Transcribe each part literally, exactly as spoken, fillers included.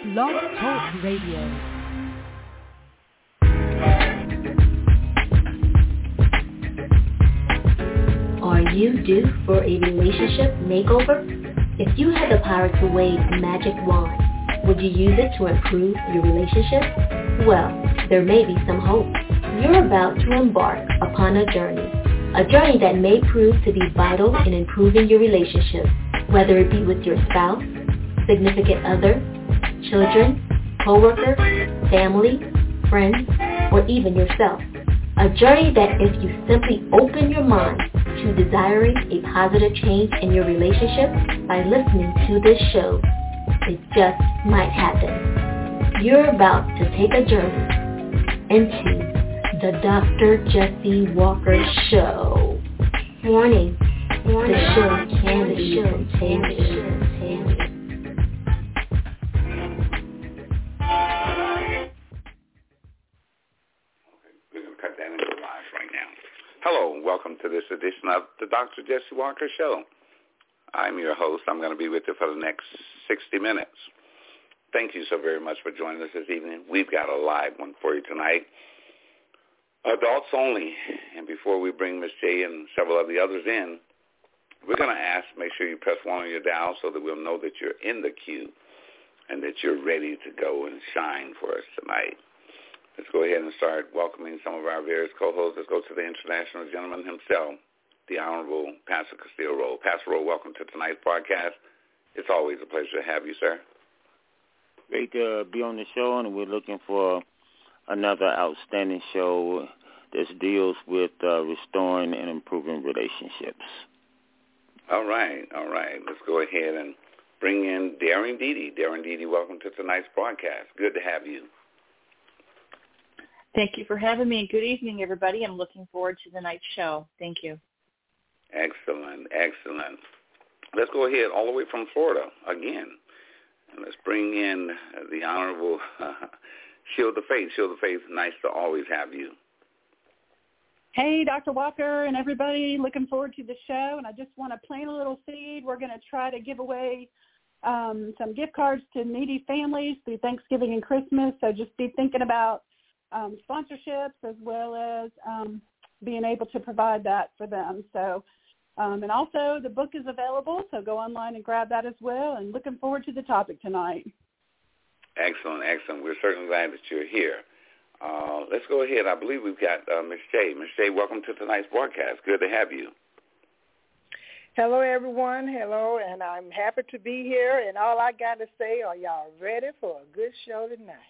Blog Talk Radio. Are you due for a relationship makeover? If you had the power to wave a magic wand, would you use it to improve your relationship? Well, there may be some hope. You're about to embark upon a journey, a journey that may prove to be vital in improving your relationship, whether it be with your spouse, significant other, children, co-worker, family, friends, or even yourself. A journey that if you simply open your mind to desiring a positive change in your relationship by listening to this show, it just might happen. You're about to take a journey into the Doctor Jesse Walker Show. Warning, Warning. The show can be contagious. Hello, welcome to this edition of the Doctor Jesse Walker Show. I'm your host. I'm going to be with you for the next sixty minutes. Thank you so very much for joining us this evening. We've got a live one for you tonight. Adults only. And before we bring Miss J and several of the others in, we're going to ask, make sure you press one on your dial so that we'll know that you're in the queue and that you're ready to go and shine for us tonight. Let's go ahead and start welcoming some of our various co-hosts. Let's go to the international gentleman himself, the Honorable Pastor Castillo Roll. Pastor Roll, welcome to tonight's broadcast. It's always a pleasure to have you, sir. Great to be on the show, and we're looking for another outstanding show that deals with uh, restoring and improving relationships. All right, all right. Let's go ahead and bring in Darren Deedy. Darren Deedy, welcome to tonight's broadcast. Good to have you. Thank you for having me. Good evening, everybody. I'm looking forward to the night's show. Thank you. Excellent, excellent. Let's go ahead all the way from Florida again. And let's bring in the Honorable uh, Shield of Faith. Shield of Faith, nice to always have you. Hey, Doctor Walker and everybody. Looking forward to the show. And I just want to plant a little seed. We're going to try to give away um, some gift cards to needy families through Thanksgiving and Christmas. So just be thinking about Um, sponsorships as well as um, being able to provide that for them. So, um, and also the book is available, so go online and grab that as well. And looking forward to the topic tonight. Excellent, excellent. We're certainly glad that you're here. Uh, let's go ahead. I believe we've got uh, Miss J. Miss J, welcome to tonight's broadcast. Good to have you. Hello, everyone. Hello, and I'm happy to be here. And all I got to say, are y'all ready for a good show tonight?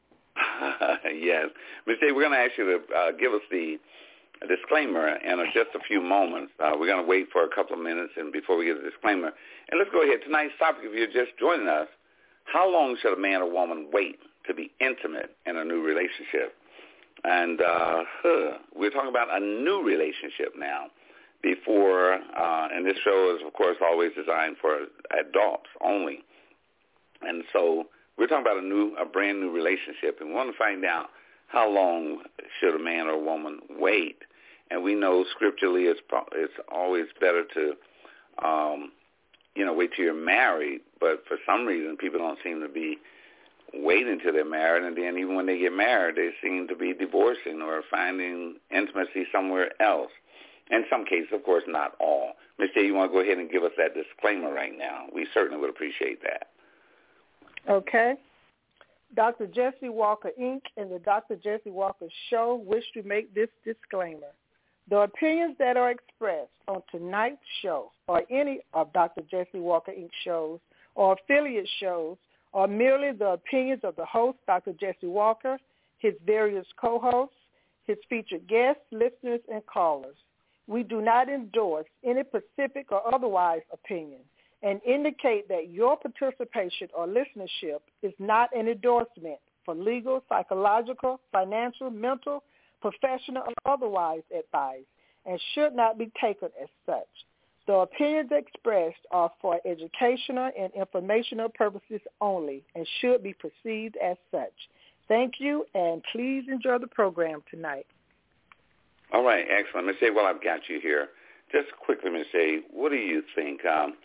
Yes. Miz J, we're going to ask you to uh, give us the disclaimer in just a few moments. Uh, we're going to wait for a couple of minutes and before we get the disclaimer. And let's go ahead. Tonight's topic, if you're just joining us, how long should a man or woman wait to be intimate in a new relationship? And uh, huh, we're talking about a new relationship now before, uh, and this show is, of course, always designed for adults only. And so we're talking about a new, a brand new relationship, and we want to find out how long should a man or a woman wait. And we know scripturally it's it's always better to, um, you know, wait till you're married. But for some reason, people don't seem to be waiting till they're married, and then even when they get married, they seem to be divorcing or finding intimacy somewhere else. In some cases, of course, not all. Miz J, you want to go ahead and give us that disclaimer right now? We certainly would appreciate that. Okay. Doctor Jesse Walker, Incorporated and the Doctor Jesse Walker Show wish to make this disclaimer. The opinions that are expressed on tonight's show or any of Doctor Jesse Walker, Incorporated shows or affiliate shows are merely the opinions of the host, Doctor Jesse Walker, his various co-hosts, his featured guests, listeners, and callers. We do not endorse any specific or otherwise opinion and indicate that your participation or listenership is not an endorsement for legal, psychological, financial, mental, professional, or otherwise advice and should not be taken as such. The opinions expressed are for educational and informational purposes only and should be perceived as such. Thank you, and please enjoy the program tonight. All right, excellent. Miz J, well, I've got you here. Just quickly, Miz J, what do you think? Um,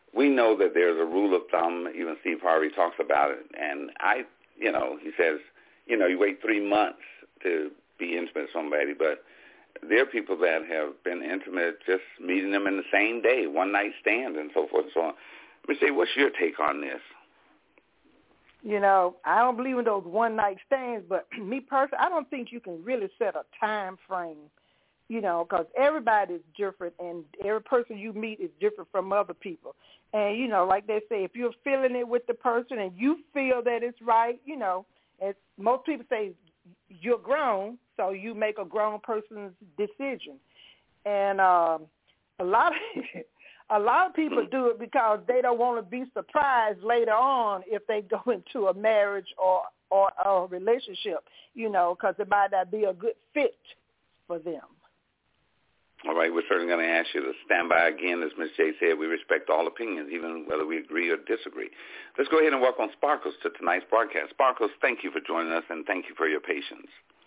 we know that there's a rule of thumb. Even Steve Harvey talks about it. And I, you know, he says, you know, you wait three months to be intimate with somebody, but there are people that have been intimate just meeting them in the same day, one night stand and so forth and so on. Miz J, what's your take on this? You know, I don't believe in those one-night stands, but me personally, I don't think you can really set a time frame, you know, because everybody is different, and every person you meet is different from other people. And, you know, like they say, if you're feeling it with the person and you feel that it's right, you know, as most people say, you're grown, so you make a grown person's decision. And um, a lot of a lot of people do it because they don't want to be surprised later on if they go into a marriage or or a relationship, you know, because it might not be a good fit for them. All right, we're certainly going to ask you to stand by again. As Miz J said, we respect all opinions, even whether we agree or disagree. Let's go ahead and welcome Sparkles to tonight's broadcast. Sparkles, thank you for joining us, and thank you for your patience.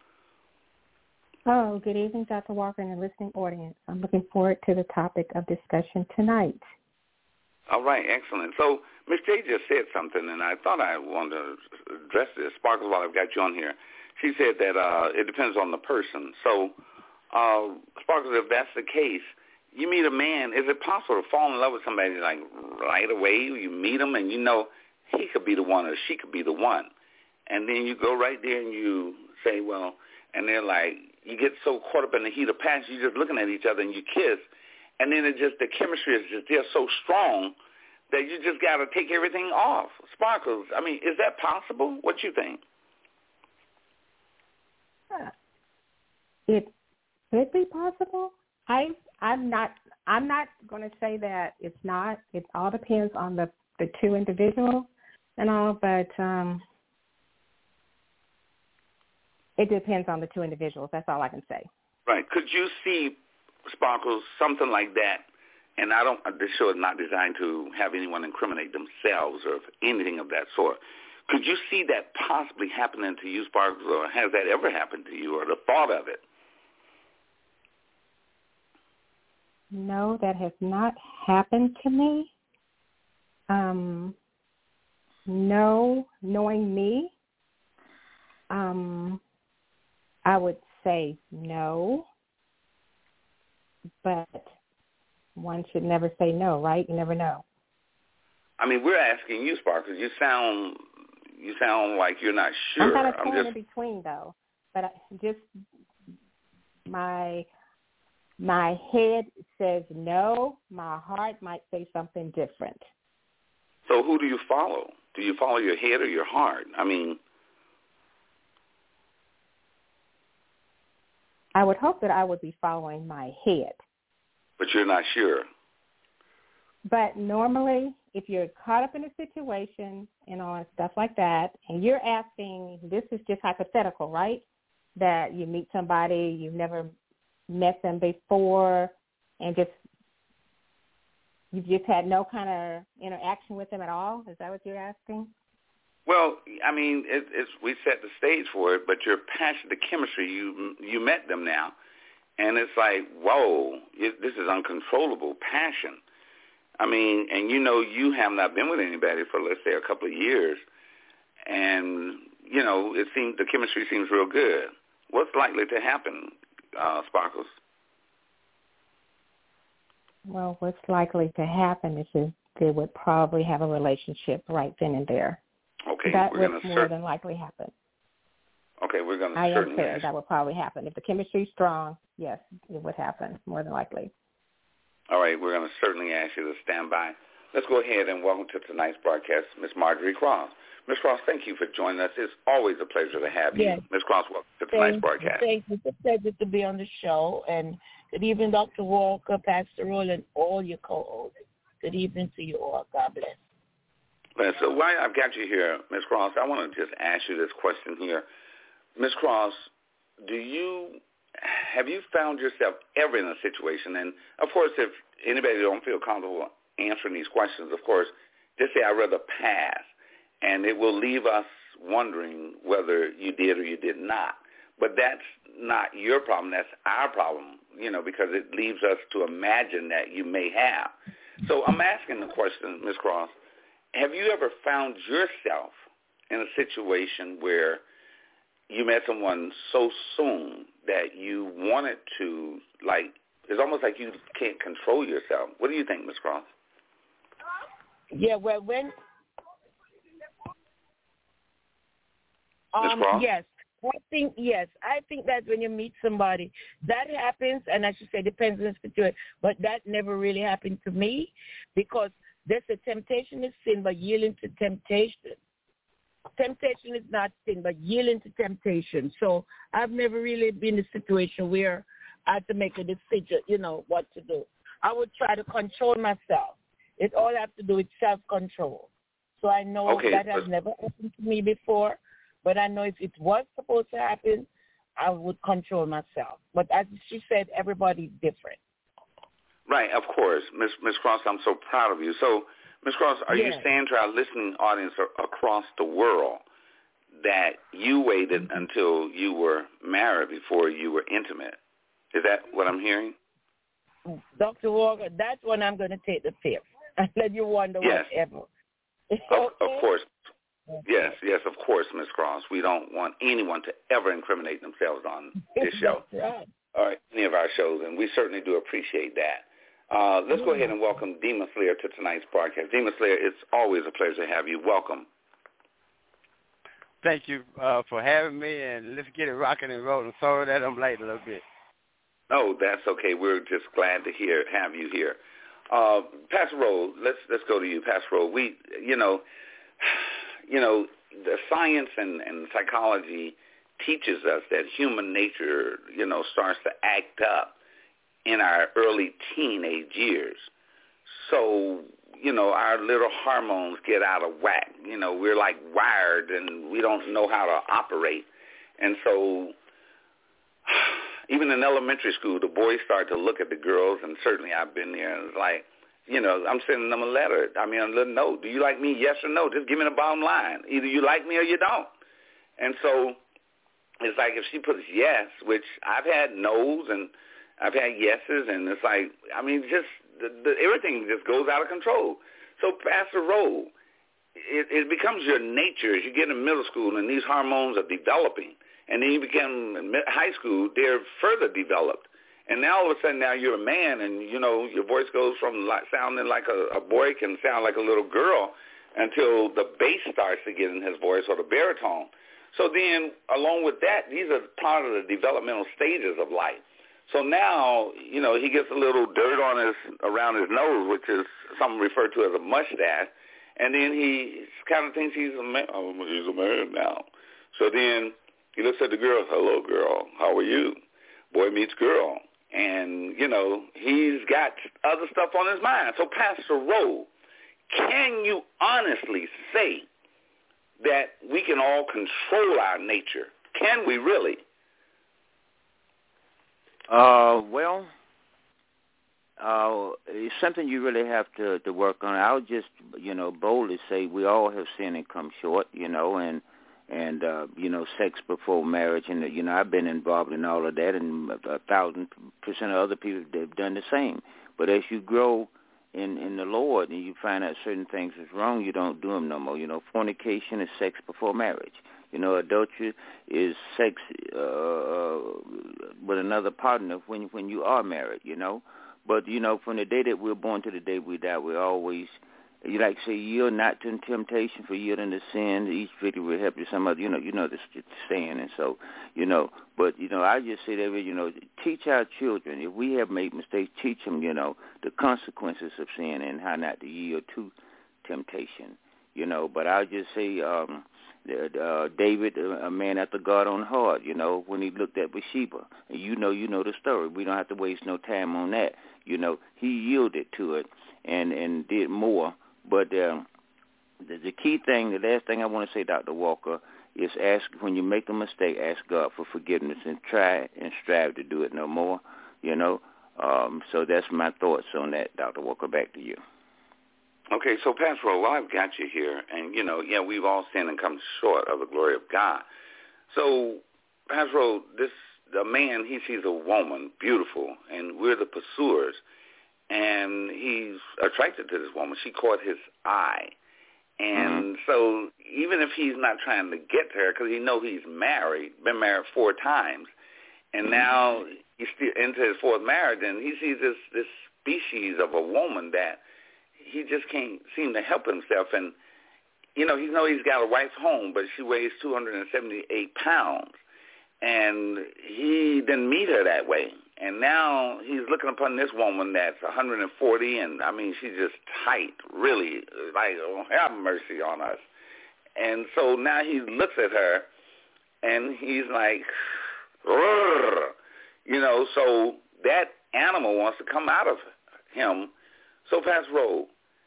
Oh, good evening, Doctor Walker and the listening audience. I'm looking forward to the topic of discussion tonight. All right, excellent. So Miz J just said something, and I thought I wanted to address this. Sparkles, while I've got you on here, she said that uh, it depends on the person. So Uh, Sparkles, if that's the case, you meet a man, is it possible to fall in love with somebody like right away? You meet him and you know he could be the one or she could be the one. And then you go right there and you say, well, and they're like, you get so caught up in the heat of passion, you're just looking at each other and you kiss. And then it just, the chemistry is just there so strong that you just got to take everything off. Sparkles, I mean, is that possible? What do you think? It could be possible. I I'm not I'm not going to say that it's not. It all depends on the, the two individuals and all, but um, it depends on the two individuals. That's all I can say. Right. Could you see, Sparkles, something like that? And I don't. This show is not designed to have anyone incriminate themselves or anything of that sort. Could you see that possibly happening to you, Sparkles, or has that ever happened to you, or the thought of it? No, that has not happened to me. Um, no, knowing me, um, I would say no, but one should never say no, right? You never know. I mean, we're asking you, Sparkles. You sound, you sound like you're not sure. I'm kind of torn just... in between, though. But I, just my my head says no. My heart might say something different. So who do you follow? Do you follow your head or your heart? I mean, I would hope that I would be following my head. But you're not sure. But normally, if you're caught up in a situation, you know, and stuff like that, and you're asking, this is just hypothetical, right? That you meet somebody, you've never met them before, and just you've just had no kind of interaction with them at all? Is that what you're asking? Well, I mean, it, it's we set the stage for it, but your passion, the chemistry, you you met them now, and it's like, whoa, it, this is uncontrollable passion. I mean, and you know you have not been with anybody for, let's say, a couple of years, and, you know, it seems the chemistry seems real good. What's likely to happen, uh, Sparkles? Well, what's likely to happen is that they would probably have a relationship right then and there. Okay, that we're would gonna more cert- than likely happen. Okay, we're going to I am certainly certain ask. that would probably happen. If the chemistry is strong, yes, it would happen, more than likely. All right, we're going to certainly ask you to stand by. Let's go ahead and welcome to tonight's broadcast, Miss Marjorie Cross. Miss Cross, thank you for joining us. It's always a pleasure to have you. Yes. Miss Cross, welcome to tonight's Thank, broadcast. Thank you. It's a pleasure to be on the show. And good evening, Doctor Walker, Pastor Roll, and all your co-hosts. Good evening to you all. God bless. Well, so while I've got you here, Miss Cross, I want to just ask you this question here. Miss Cross, do you have you found yourself ever in a situation, and of course, if anybody don't feel comfortable answering these questions, of course, just say, I'd rather pass, and it will leave us wondering whether you did or you did not. But that's not your problem. That's our problem, you know, because it leaves us to imagine that you may have. So I'm asking the question, Miz Cross, have you ever found yourself in a situation where you met someone so soon that you wanted to, like, it's almost like you can't control yourself? What do you think, Miz Cross? Yeah, well, when... Miz Um, Cross? yes. I think, yes, I think that when you meet somebody, that happens, and I should say depends on the situation, but that never really happened to me because there's a temptation is sin, but yielding to temptation. Temptation is not sin, but yielding to temptation. So I've never really been in a situation where I had to make a decision, you know, what to do. I would try to control myself. It all has to do with self-control. So I know okay, that has never happened to me before. But I know if it was supposed to happen, I would control myself. But as she said, everybody's different. Right, of course. Miz Miz Cross, I'm so proud of you. So, Miz Cross, are yes. you saying to our listening audience across the world that you waited mm-hmm. until you were married before you were intimate? Is that what I'm hearing? Doctor Walker, that's when I'm going to take the fifth and let you wonder yes. whatever. Of, of course. Yes, yes, of course, Miz Cross. We don't want anyone to ever incriminate themselves on this show. That's right. All right, any of our shows, and we certainly do appreciate that. Uh, let's go ahead and welcome Demon Slayer to tonight's broadcast. Demon Slayer, it's always a pleasure to have you. Welcome. Thank you uh, for having me, and let's get it rocking and rolling. Sorry that I'm late a little bit. Oh, that's okay. We're just glad to hear have you here. Uh, Pastor Rowe, let's let's go to you, Pastor Rowe. We, you know. You know, the science and, and psychology teaches us that human nature, you know, starts to act up in our early teenage years. So, you know, our little hormones get out of whack. You know, we're like wired and we don't know how to operate. And so even in elementary school, the boys start to look at the girls, and certainly I've been there, and it's like, you know, I'm sending them a letter. I mean, a little note. Do you like me? Yes or no? Just give me the bottom line. Either you like me or you don't. And so it's like if she puts yes, which I've had no's and I've had yeses, and it's like, I mean, just the, the, everything just goes out of control. So Pastor Rowe, it, it becomes your nature as you get in middle school and these hormones are developing. And then you become in high school, they're further developed. And now all of a sudden now you're a man, and, you know, your voice goes from like sounding like a, a boy can sound like a little girl until the bass starts to get in his voice, or the baritone. So then along with that, these are part of the developmental stages of life. So now, you know, he gets a little dirt on his around his nose, which is something referred to as a mustache, and then he kind of thinks he's a man. Oh, he's a man now. So then he looks at the girl, hello, girl, how are you? Boy meets girl. And, you know, he's got other stuff on his mind. So, Pastor Rowe, can you honestly say that we can all control our nature? Can we really? Uh, well, uh, it's something you really have to, to work on. I'll just, you know, boldly say we all have sinned and come short, you know, and and, uh, you know, sex before marriage. And, you know, I've been involved in all of that, and a thousand percent of other people, they've done the same. But as you grow in, in the Lord and you find out certain things is wrong, you don't do them no more. You know, fornication is sex before marriage. You know, adultery is sex uh, with another partner when when you are married, you know. But, you know, from the day that we're born to the day we die, we're always, you like to say, yield not to temptation, for yielding to sin. Each victory will help you some other, you know, you know this saying. And so, you know, but, you know, I just say that, you know, teach our children. If we have made mistakes, teach them, you know, the consequences of sin and how not to yield to temptation, you know. But I'll just say, um, uh, David, a man after God's own heart, you know, when he looked at Bathsheba. And you know, you know the story. We don't have to waste no time on that. You know, he yielded to it and, and did more. But um, the, the key thing, the last thing I want to say, Doctor Walker, is ask, when you make a mistake, ask God for forgiveness and try and strive to do it no more, you know. Um, so that's my thoughts on that, Doctor Walker. Back to you. Okay, so Pastor Rowe, well, I've got you here, and, you know, yeah, we've all sinned and come short of the glory of God. So, Pastor Rowe, this, the man, he sees a woman, beautiful, and we're the pursuers. and he's attracted to this woman. She caught his eye. And mm-hmm. so even if he's not trying to get to her, because he know he's married, been married four times, and now he's still into his fourth marriage, and he sees this, this species of a woman that he just can't seem to help himself. And, you know, he know he's got a wife home, but she weighs two hundred seventy-eight pounds. And he didn't meet her that way. And now he's looking upon this woman that's one hundred forty, and, I mean, she's just tight, really, like, oh, have mercy on us. And so now he looks at her, and he's like, Rrr. You know, so that animal wants to come out of him. So, Pastor Rowe,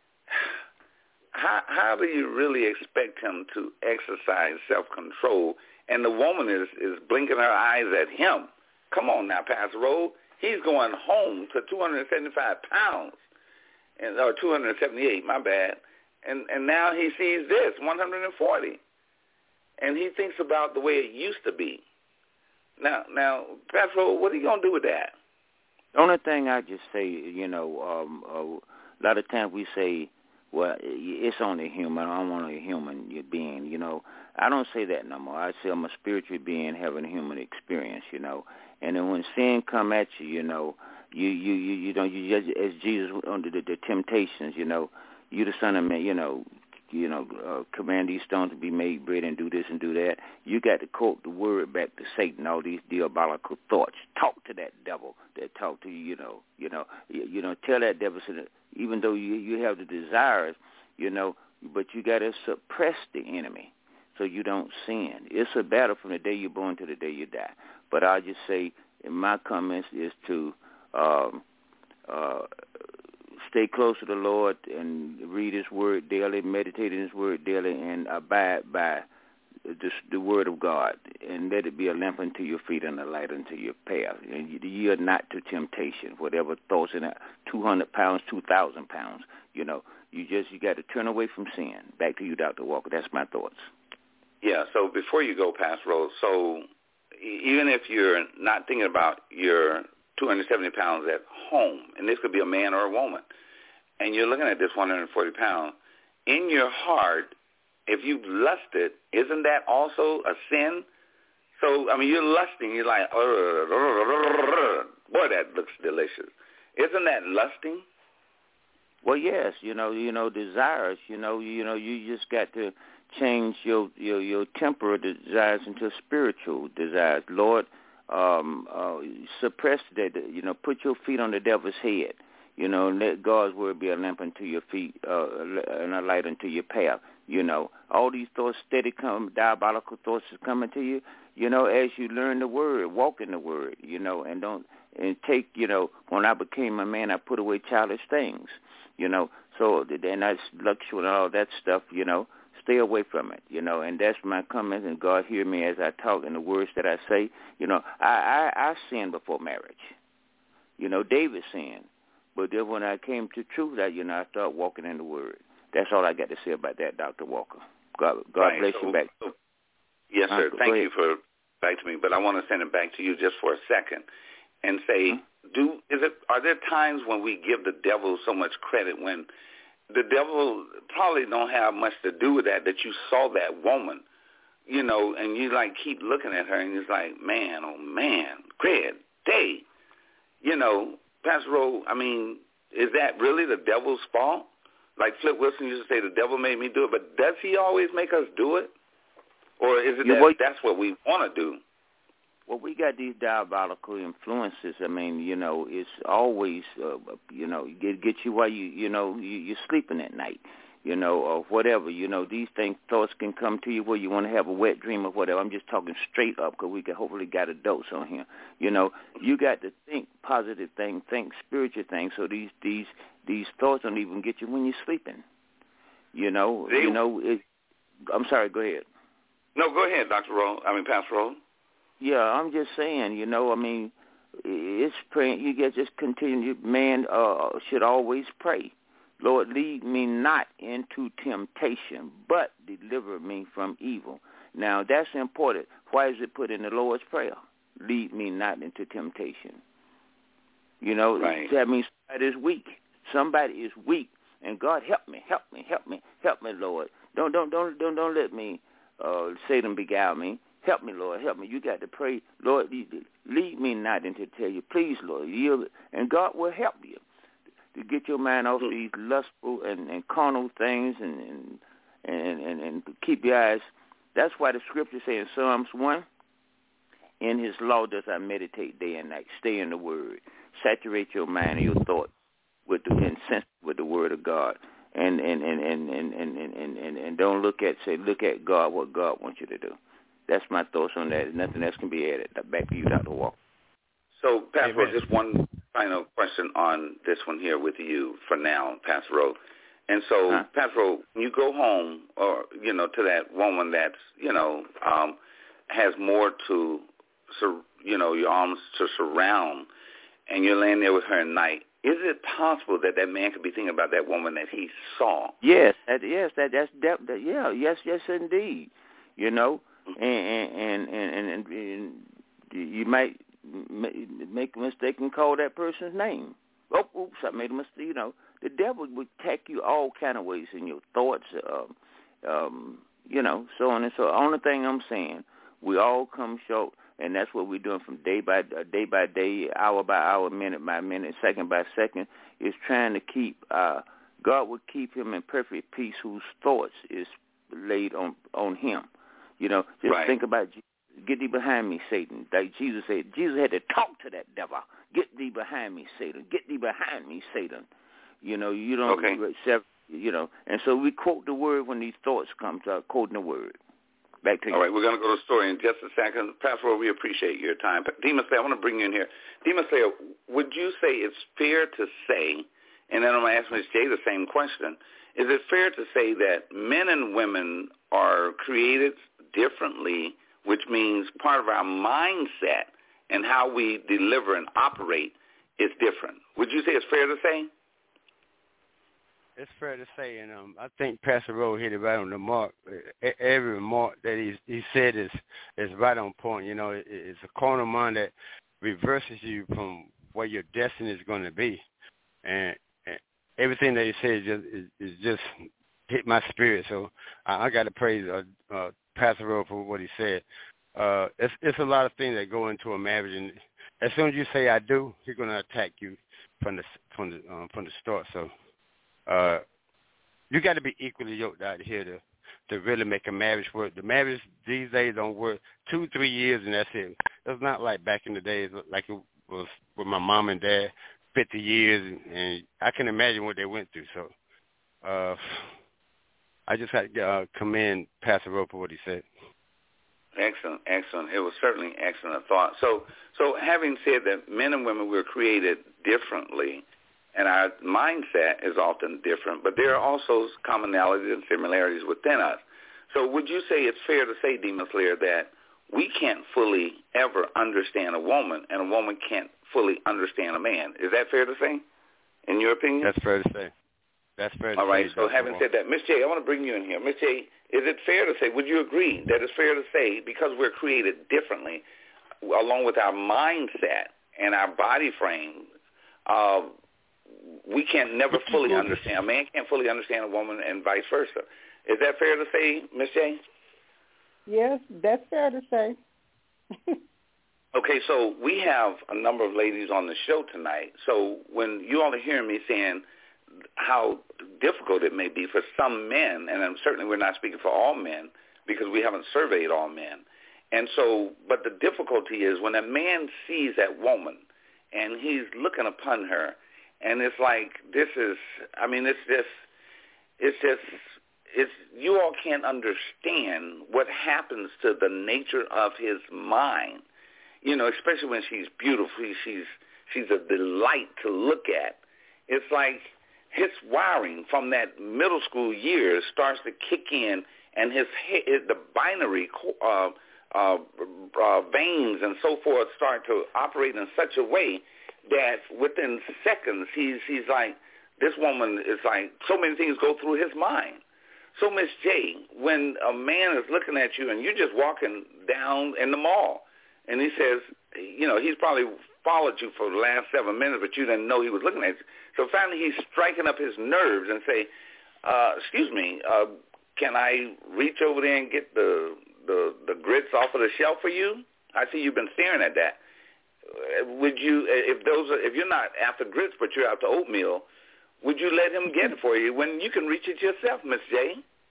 how, how do you really expect him to exercise self-control? And the woman is, is blinking her eyes at him. Come on now, Pastor Rowe. He's going home to two hundred seventy-five pounds, and, or two hundred seventy-eight, my bad. And and now he sees this, one hundred forty. And he thinks about the way it used to be. Now, now, Pastor Rowe, what are you going to do with that? The only thing I just say, you know, um, uh, a lot of times we say, well, it's only human. I'm only a human being, you know. I don't say that no more. I say I'm a spiritual being having a human experience, you know. And then when sin come at you, you know, you you you, you know, you just, as Jesus under the, the temptations, you know, you the Son of Man, you know, you know, uh, command these stones to be made bread and do this and do that. You got to quote the word back to Satan, all these diabolical thoughts. Talk to that devil that talk to you, you know, you know, you, you know, tell that devil, even though you you have the desires, you know, but you got to suppress the enemy so you don't sin. It's a battle from the day you're born to the day you die. But I'll just say, in my comments, is to um, uh, stay close to the Lord and read His Word daily, meditate in His Word daily, and abide by the, the Word of God, and let it be a lamp unto your feet and a light unto your path. And you yield not to temptation, whatever thoughts in that two hundred pounds, two thousand pounds. You know, you just you got to turn away from sin. Back to you, Doctor Walker. That's my thoughts. Yeah. So before you go, Pastor Rose, so even if you're not thinking about your two hundred seventy pounds at home, and this could be a man or a woman, and you're looking at this one hundred forty pounds, in your heart, if you've lusted, isn't that also a sin? So, I mean, you're lusting. You're like, boy, that looks delicious. Isn't that lusting? Well, yes. You know, you know, desires. You know, you know, you just got to change your your, your temporal desires into spiritual desires. Lord, um, uh, suppress that. You know, put your feet on the devil's head. You know, let God's word be a lamp unto your feet uh, and a light unto your path. You know, all these thoughts steady come, diabolical thoughts is coming to you. You know, as you learn the word, walk in the word. You know, and don't and take. You know, when I became a man, I put away childish things. You know, so and that's luxury and all that stuff. You know, stay away from it. You know, and that's my comment. And God hear me as I talk and the words that I say. You know, I I, I sinned before marriage. You know, David sinned. But then when I came to truth, that you know, I started walking in the Word. That's all I got to say about that, Doctor Walker. God, God right. bless so, you back. So, yes, sir. Uh, Thank you for back to me. But I want to send it back to you just for a second and say, mm-hmm. do is it? Are there times when we give the devil so much credit when the devil probably don't have much to do with that? That you saw that woman, you know, and you like keep looking at her, and it's like, man, oh man, great day, you know. Pastor Rowe, I mean, is that really the devil's fault? Like Flip Wilson used to say, the devil made me do it, but does he always make us do it? Or is it yeah, that well, that's what we want to do? Well, we got these diabolical influences. I mean, you know, it's always, uh, you know, get get you while you, you know, you, you're sleeping at night, you know, or whatever. You know, these things, thoughts can come to you where you want to have a wet dream or whatever. I'm just talking straight up because we can hopefully got adults on here. You know, you got to think positive things, think spiritual things. So these these these thoughts don't even get you when you're sleeping. You know, See? you know. It, I'm sorry. Go ahead. No, go ahead, Doctor Rowe. I mean, Pastor Rowe. Yeah, I'm just saying, you know, I mean, it's praying. You get just continue. Man uh, should always pray. Lord, lead me not into temptation, but deliver me from evil. Now, that's important. Why is it put in the Lord's Prayer? Lead me not into temptation. You know, right. that means somebody is weak. Somebody is weak, and God help me, help me, help me, help me, Lord. Don't don't don't don't don't let me uh, Satan beguile me. Help me, Lord, help me. You got to pray, Lord. Lead me not into tell you, please, Lord, yield, and God will help you to get your mind off these lustful and, and carnal things, and and, and and and keep your eyes. That's why the scripture says in Psalms one, in His law does I meditate day and night. Stay in the Word. Saturate your mind and your thoughts with the and with the Word of God, and and and and and and and, and, and don't look at say look at God what God wants you to do. That's my thoughts on that. Nothing else can be added. Back to you, Doctor Walker. So, Pastor Rowe, just one final question on this one here with you for now, Pastor Rowe. And so, huh? Pastor Rowe, when you go home, or you know, to that woman that's you know um, has more to, sur- you know, your arms to surround, and you're laying there with her at night, is it possible that that man could be thinking about that woman that he saw? Yes, that, yes, that that's that, that, yeah, yes, yes, indeed. You know. And and, and and and you might make a mistake and call that person's name. Oh, oops, I made a mistake. You know, the devil would attack you all kind of ways in your thoughts, um, um, you know, so on and so. The only thing I'm saying, we all come short, and that's what we're doing from day by uh, day by day, hour by hour, minute by minute, second by second, is trying to keep, uh, God would keep him in perfect peace whose thoughts is laid on, on him. You know, just right. think about, get thee behind me, Satan. Like Jesus said, Jesus had to talk to that devil. Get thee behind me, Satan. Get thee behind me, Satan. You know, you don't, okay. you know, and so we quote the word when these thoughts come to quoting the word. Back to you. All right, we're going to go to the story in just a second. Pastor, we appreciate your time. Demas Slayer, I want to bring you in here. Demas Slayer, would you say it's fair to say, and then I'm going to ask Miz J the same question, is it fair to say that men and women are created differently, which means part of our mindset and how we deliver and operate is different? Would you say it's fair to say? It's fair to say, and um, I think Pastor Rowe hit it right on the mark. Every remark that he he said is is right on point. You know, it, it's a corner mind that reverses you from where your destiny is going to be, and, and everything that he said just is, is just hit my spirit. So I, I got to praise uh, uh, Pastor Rowe for what he said. Uh, it's it's a lot of things that go into a marriage, and as soon as you say "I do," he's going to attack you from the from the um, from the start. So. Uh, you got to be equally yoked out here to, to really make a marriage work. The marriage these days don't work two, three years, and that's it. It's not like back in the days like it was with my mom and dad, fifty years, and, and I can imagine what they went through. So uh, I just had to uh, commend Pastor Rowe for what he said. Excellent, excellent. It was certainly excellent thought. So, so having said that men and women were created differently, and our mindset is often different, but there are also commonalities and similarities within us. So would you say it's fair to say, Demas Slayer, that we can't fully ever understand a woman, and a woman can't fully understand a man? Is that fair to say, in your opinion? That's fair to say. That's fair to say. All right, so having said that, Miz J, I want to bring you in here. Miz J, is it fair to say, would you agree that it's fair to say, because we're created differently, along with our mindset and our body frame, uh, we can't never fully understand. A man can't fully understand a woman and vice versa. Is that fair to say, Miz J? Yes, that's fair to say. Okay, so we have a number of ladies on the show tonight. So when you all are hearing me saying how difficult it may be for some men, and certainly we're not speaking for all men because we haven't surveyed all men. And so, but the difficulty is when a man sees that woman and he's looking upon her, and it's like, this is, I mean, it's just, it's just, it's, you all can't understand what happens to the nature of his mind, you know, especially when she's beautiful, she's, she's a delight to look at. It's like his wiring from that middle school years starts to kick in, and his, his the binary uh, uh, uh, veins and so forth start to operate in such a way that within seconds he's he's like, this woman is like, so many things go through his mind. So Miss J, when a man is looking at you and you're just walking down in the mall, and he says, you know, he's probably followed you for the last seven minutes, but you didn't know he was looking at you. So finally he's striking up his nerves and say, uh, excuse me, uh, can I reach over there and get the, the, the grits off of the shelf for you? I see you've been staring at that. Would you, if those are, if you're not after grits, but you're after oatmeal, would you let him get it for you when you can reach it yourself, Miss J?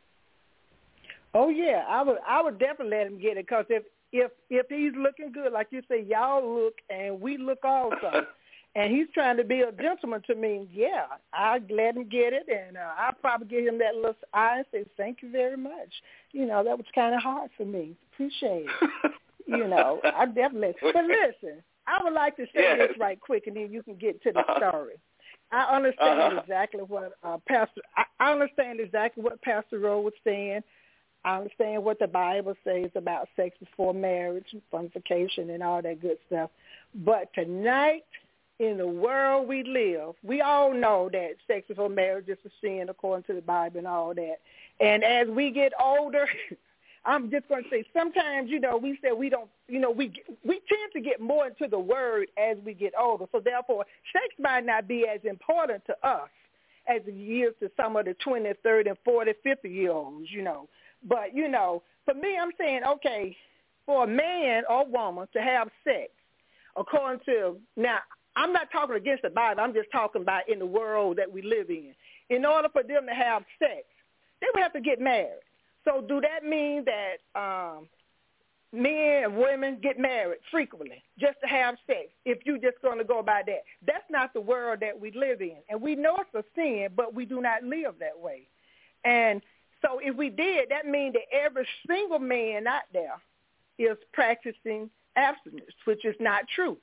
Oh yeah, I would. I would definitely let him get it because if if if he's looking good, like you say, y'all look and we look also, and he's trying to be a gentleman to me. Yeah, I'd let him get it, and uh, I'll probably give him that little eye and say thank you very much. You know, that was kind of hard for me. Appreciate it. You know, I definitely. But listen, I would like to say yes. this right quick, and then you can get to the uh-huh. story. I understand uh-huh. exactly what uh, Pastor. I, I understand exactly what Pastor Rowe was saying. I understand what the Bible says about sex before marriage, fornication, and all that good stuff. But tonight, in the world we live, we all know that sex before marriage is a sin according to the Bible and all that. And as we get older, I'm just going to say sometimes, you know, we say we don't, you know, we we tend to get more into the word as we get older. So therefore, sex might not be as important to us as it is to some of the twenty, thirty, and forty, fifty-year-olds, you know. But, you know, for me, I'm saying, okay, for a man or woman to have sex, according to, now, I'm not talking against the Bible. I'm just talking about in the world that we live in. In order for them to have sex, they would have to get married. So do that mean that um, men and women get married frequently just to have sex if you're just going to go by that? That's not the world that we live in. And we know it's a sin, but we do not live that way. And so if we did, that means that every single man out there is practicing abstinence, which is not true.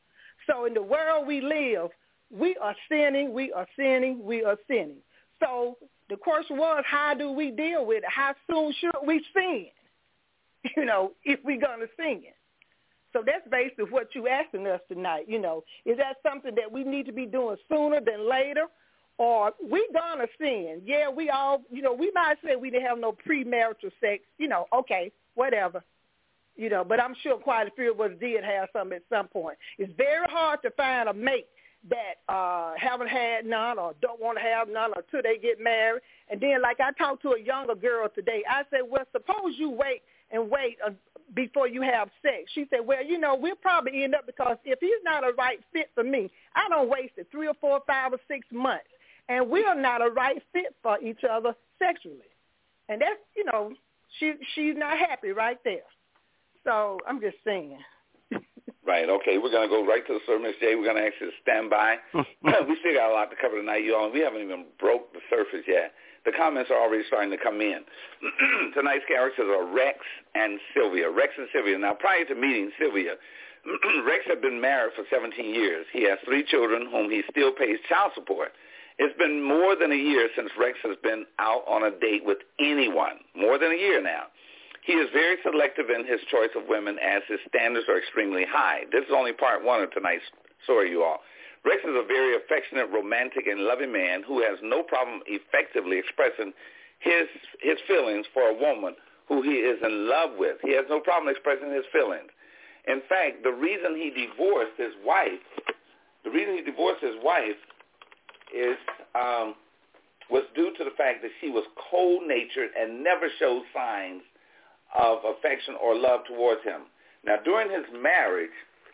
So in the world we live, we are sinning, we are sinning, we are sinning. So the question was, how do we deal with it? How soon should we sin, you know, if we're going to sin? So that's basically what you're asking us tonight, you know. Is that something that we need to be doing sooner than later? Or we gonna sin. Yeah, we all, you know, we might say we didn't have no premarital sex, you know, okay, whatever. You know, but I'm sure quite a few of us did have some at some point. It's very hard to find a mate that uh, haven't had none or don't want to have none until they get married. And then, like I talked to a younger girl today, I said, well, suppose you wait and wait uh, before you have sex. She said, well, you know, we'll probably end up, because if he's not a right fit for me, I don't waste it three or four, five or six months. And we are not a right fit for each other sexually. And that's, you know, she she's not happy right there. So I'm just saying. Right, okay. We're going to go right to the service, Jay. We're going to ask you to stand by. We still got a lot to cover tonight, y'all, and we haven't even broke the surface yet. The comments are already starting to come in. Tonight's characters are Rex and Sylvia. Rex and Sylvia. Now, prior to meeting Sylvia, Rex had been married for seventeen years. He has three children whom he still pays child support. It's been more than a year since Rex has been out on a date with anyone, more than a year now. He is very selective in his choice of women as his standards are extremely high. This is only part one of tonight's story, you all. Rex is a very affectionate, romantic, and loving man who has no problem effectively expressing his his feelings for a woman who he is in love with. He has no problem expressing his feelings. In fact, the reason he divorced his wife, the reason he divorced his wife is um, was due to the fact that she was cold-natured and never showed signs of affection or love towards him. Now, during his marriage,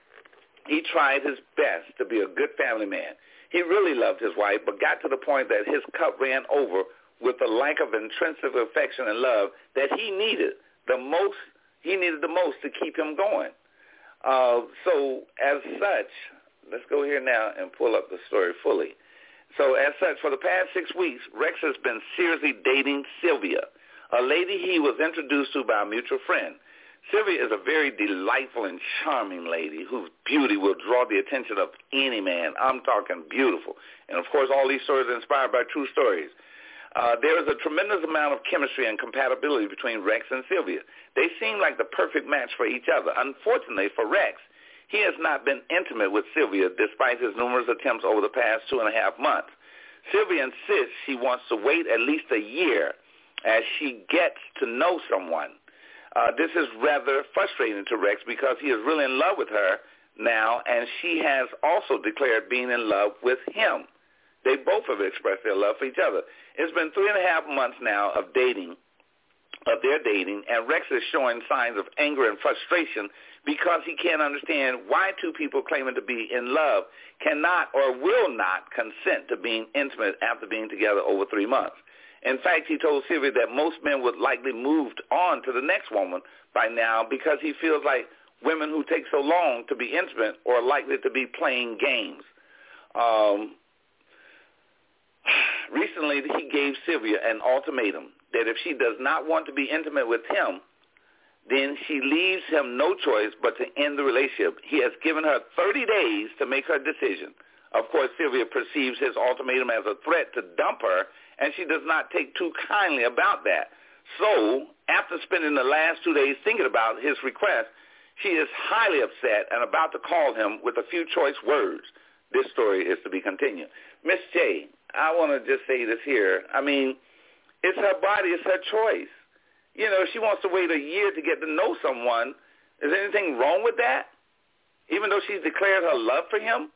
he tried his best to be a good family man. He really loved his wife, but got to the point that his cup ran over with the lack of intrinsic affection and love that he needed the most. He needed the most to keep him going. Uh, so, as such, let's go here now and pull up the story fully. So, as such, for the past six weeks, Rex has been seriously dating Sylvia, a lady he was introduced to by a mutual friend. Sylvia is a very delightful and charming lady whose beauty will draw the attention of any man. I'm talking beautiful. And, of course, all these stories are inspired by true stories. Uh, there is a tremendous amount of chemistry and compatibility between Rex and Sylvia. They seem like the perfect match for each other. Unfortunately for Rex, he has not been intimate with Sylvia despite his numerous attempts over the past two and a half months. Sylvia insists she wants to wait at least a year as she gets to know someone. Uh, this is rather frustrating to Rex because he is really in love with her, now, and she has also declared being in love with him. They both have expressed their love for each other. It's been three and a half months now of dating, of their dating, and Rex is showing signs of anger and frustration because he can't understand why two people claiming to be in love cannot or will not consent to being intimate after being together over three months. In fact, he told Sylvia that most men would likely move on to the next woman by now because he feels like women who take so long to be intimate are likely to be playing games. Um, recently, he gave Sylvia an ultimatum that if she does not want to be intimate with him, then she leaves him no choice but to end the relationship. He has given her thirty days to make her decision. Of course, Sylvia perceives his ultimatum as a threat to dump her, and she does not take too kindly about that. So, after spending the last two days thinking about his request, she is highly upset and about to call him with a few choice words. This story is to be continued. Miss J, I want to just say this here. I mean, it's her body, it's her choice. You know, if she wants to wait a year to get to know someone, is there anything wrong with that? Even though she's declared her love for him?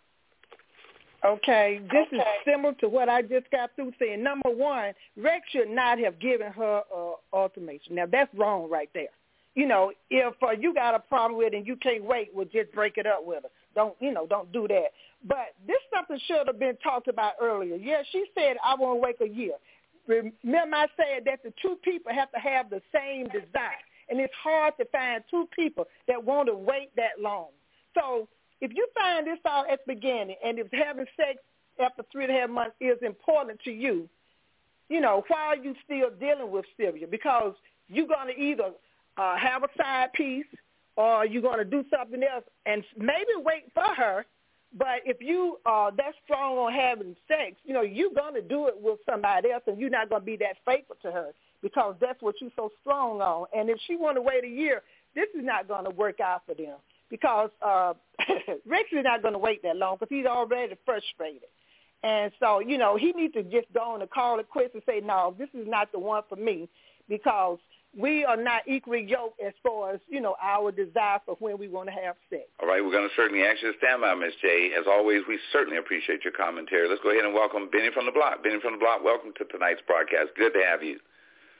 Okay, this okay. is similar to what I just got through saying. Number one, Rex should not have given her an uh, ultimatum. Now, that's wrong right there. You know, if uh, you got a problem with it and you can't wait, well, just break it up with her. Don't, you know, don't do that. But this something should have been talked about earlier. Yeah, she said, I want to wait a year. Remember I said that the two people have to have the same desire. And it's hard to find two people that want to wait that long. So if you find this out at the beginning, and if having sex after three and a half months is important to you, you know, why are you still dealing with Sylvia? Because you're going to either uh, have a side piece or you're going to do something else and maybe wait for her. But if you are that strong on having sex, you know, you're going to do it with somebody else, and you're not going to be that faithful to her because that's what you're so strong on. And if she want to wait a year, this is not going to work out for them because uh, Rex is not going to wait that long because he's already frustrated. And so, you know, he needs to just go on and call it quits and say, no, this is not the one for me because we are not equally yoked as far as, you know, our desire for when we want to have sex. All right, we're going to certainly ask you to stand by, Miss J. As always, we certainly appreciate your commentary. Let's go ahead and welcome Benny from the Block. Benny from the Block, welcome to tonight's broadcast. Good to have you.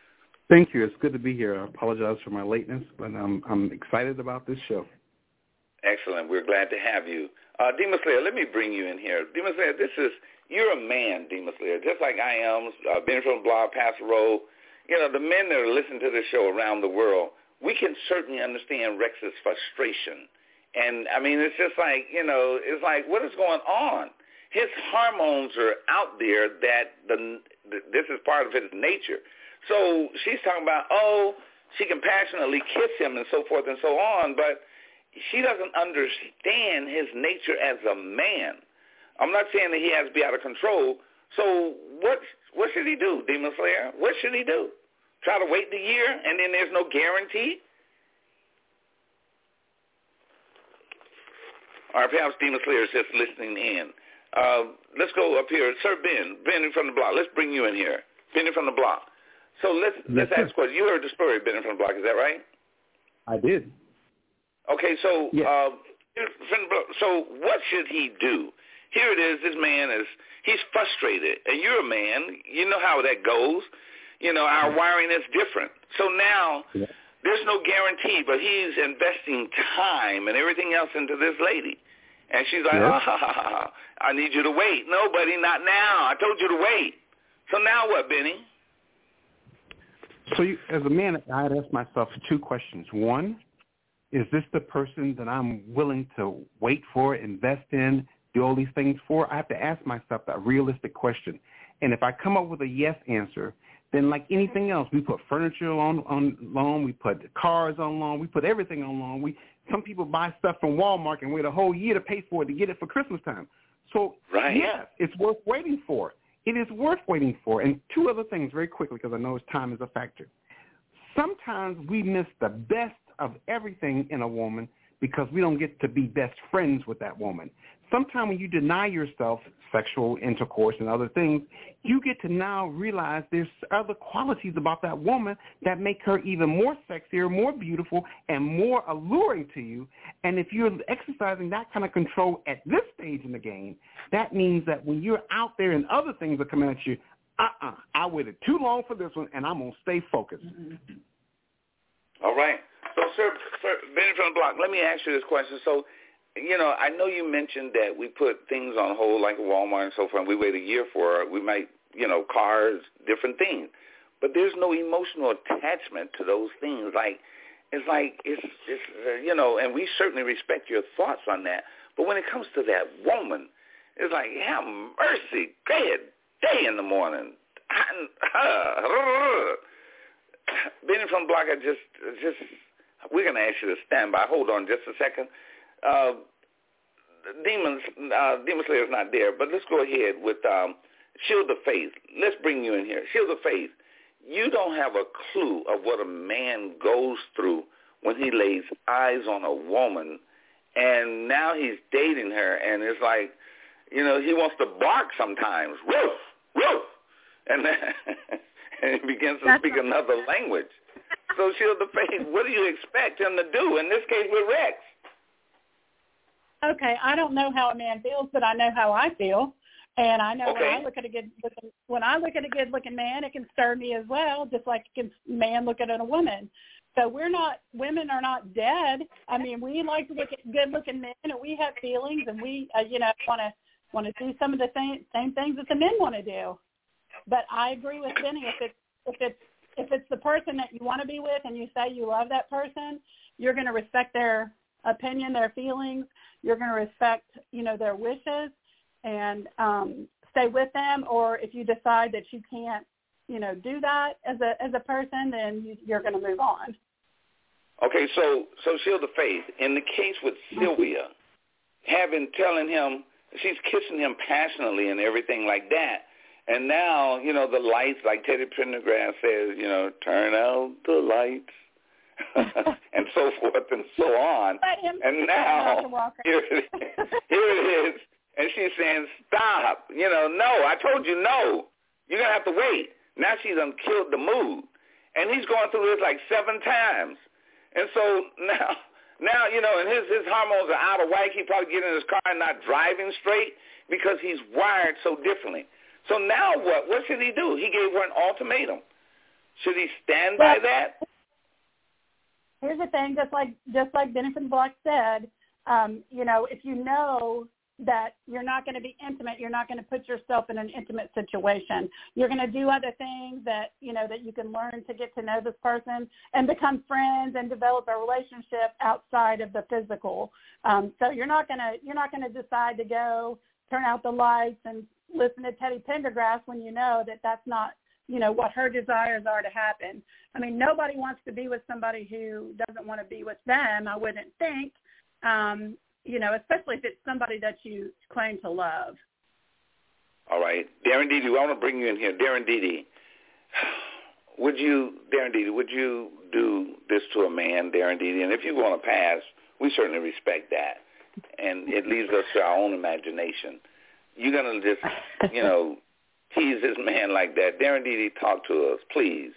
Thank you. It's good to be here. I apologize for my lateness, but I'm, I'm excited about this show. Excellent. We're glad to have you. Uh, Demas Slayer, let me bring you in here. Demas Slayer, this is, you're a man, Demas Slayer, just like I am, uh, Benny from the Block, Pastor Rowe. You know, the men that are listening to this show around the world, we can certainly understand Rex's frustration. And, I mean, it's just like, you know, it's like, what is going on? His hormones are out there that the, this is part of his nature. So she's talking about, oh, she can passionately kiss him and so forth and so on, but she doesn't understand his nature as a man. I'm not saying that he has to be out of control. So what what should he do, Demon Slayer? What should he do? Try to wait the year and then there's no guarantee? Or perhaps Demon Slayer is just listening in. Uh, let's go up here. Sir Ben, Ben from the Block. Let's bring you in here. Ben from the Block. So let's let's yes, ask a question. You heard the story, Ben from the Block. Is that right? I did. Okay, so yes. uh, so what should he do? Here it is. This man is he's frustrated, and you're a man. You know how that goes. You know, our wiring is different. So now yeah. there's no guarantee, but he's investing time and everything else into this lady. And she's like, yeah. oh, I need you to wait. No, buddy, not now. I told you to wait. So now what, Benny? So you, as a man, I had asked myself two questions. One, is this the person that I'm willing to wait for, invest in, do all these things for? I have to ask myself that realistic question. And if I come up with a yes answer, then like anything else, we put furniture on on loan, we put cars on loan, we put everything on loan. We some people buy stuff from Walmart and wait a whole year to pay for it to get it for Christmas time. So right. yes, it's worth waiting for. It is worth waiting for. And two other things very quickly because I know time is a factor. Sometimes we miss the best of everything in a woman because we don't get to be best friends with that woman. Sometimes when you deny yourself sexual intercourse and other things, you get to now realize there's other qualities about that woman that make her even more sexier, more beautiful, and more alluring to you. And if you're exercising that kind of control at this stage in the game, that means that when you're out there and other things are coming at you, uh-uh, I waited too long for this one, and I'm going to stay focused. Mm-hmm. All right. So, sir, sir, Benny from the Block, let me ask you this question. So, you know, I know you mentioned that we put things on hold like Walmart and so forth, and we wait a year for it. We might, you know, cars, different things. But there's no emotional attachment to those things. Like, it's like, it's, it's uh, you know, and we certainly respect your thoughts on that. But when it comes to that woman, it's like, have mercy, dead, day in the morning. Benny from the Block, I just, just, we're going to ask you to stand by. Hold on just a second. Uh, Demons, uh, Demon Slayer's not there, but let's go ahead with um, Shield of Faith. Let's bring you in here. Shield of Faith, you don't have a clue of what a man goes through when he lays eyes on a woman, and now he's dating her, and it's like, you know, he wants to bark sometimes. Woof, woof. And, and he begins to That's speak another language. So, Shield of Faith, what do you expect him to do? In this case, with Rex. Okay, I don't know how a man feels, but I know how I feel, and I know okay. when I look at a good looking when I look at a good looking man, it can stir me as well, just like a man looking at a woman. So we're not women are not dead. I mean, we like to look at good looking men, and we have feelings, and we uh, you know want to want to do some of the same same things that the men want to do. But I agree with Benny. If it's if it's if it's the person that you want to be with, and you say you love that person, you're going to respect their opinion, their feelings. You're going to respect, you know, their wishes and um, stay with them. Or if you decide that you can't, you know, do that as a as a person, then you, you're going to move on. Okay, so so Shield of Faith, in the case with Sylvia, having telling him she's kissing him passionately and everything like that, and now you know the lights, like Teddy Pendergrass says, you know, turn out the lights. and so forth and so on. And now, here it, is, here it is, and she's saying, stop. You know, no, I told you no. You're going to have to wait. Now she's done killed the mood. And he's going through this like seven times. And so now, now you know, and his, his hormones are out of whack. He probably get in his car and not driving straight because he's wired so differently. So now what? What should he do? He gave her an ultimatum. Should he stand by that? Here's the thing, just like just like Benny from the Block said, um, you know, if you know that you're not going to be intimate, you're not going to put yourself in an intimate situation. You're going to do other things that, you know, that you can learn to get to know this person and become friends and develop a relationship outside of the physical. Um, so you're not going to you're not going to decide to go turn out the lights and listen to Teddy Pendergrass when you know that that's not, you know, what her desires are to happen. I mean, nobody wants to be with somebody who doesn't want to be with them, I wouldn't think, um, you know, especially if it's somebody that you claim to love. All right. Darren Dede, I want to bring you in here. Darren Dede, would you, Darren Dede, would you do this to a man, Darren Dede? And if you want to pass, we certainly respect that. And it leaves us to our own imagination. You're going to just, you know, tease this man like that. Darren Dede, talk to us, please.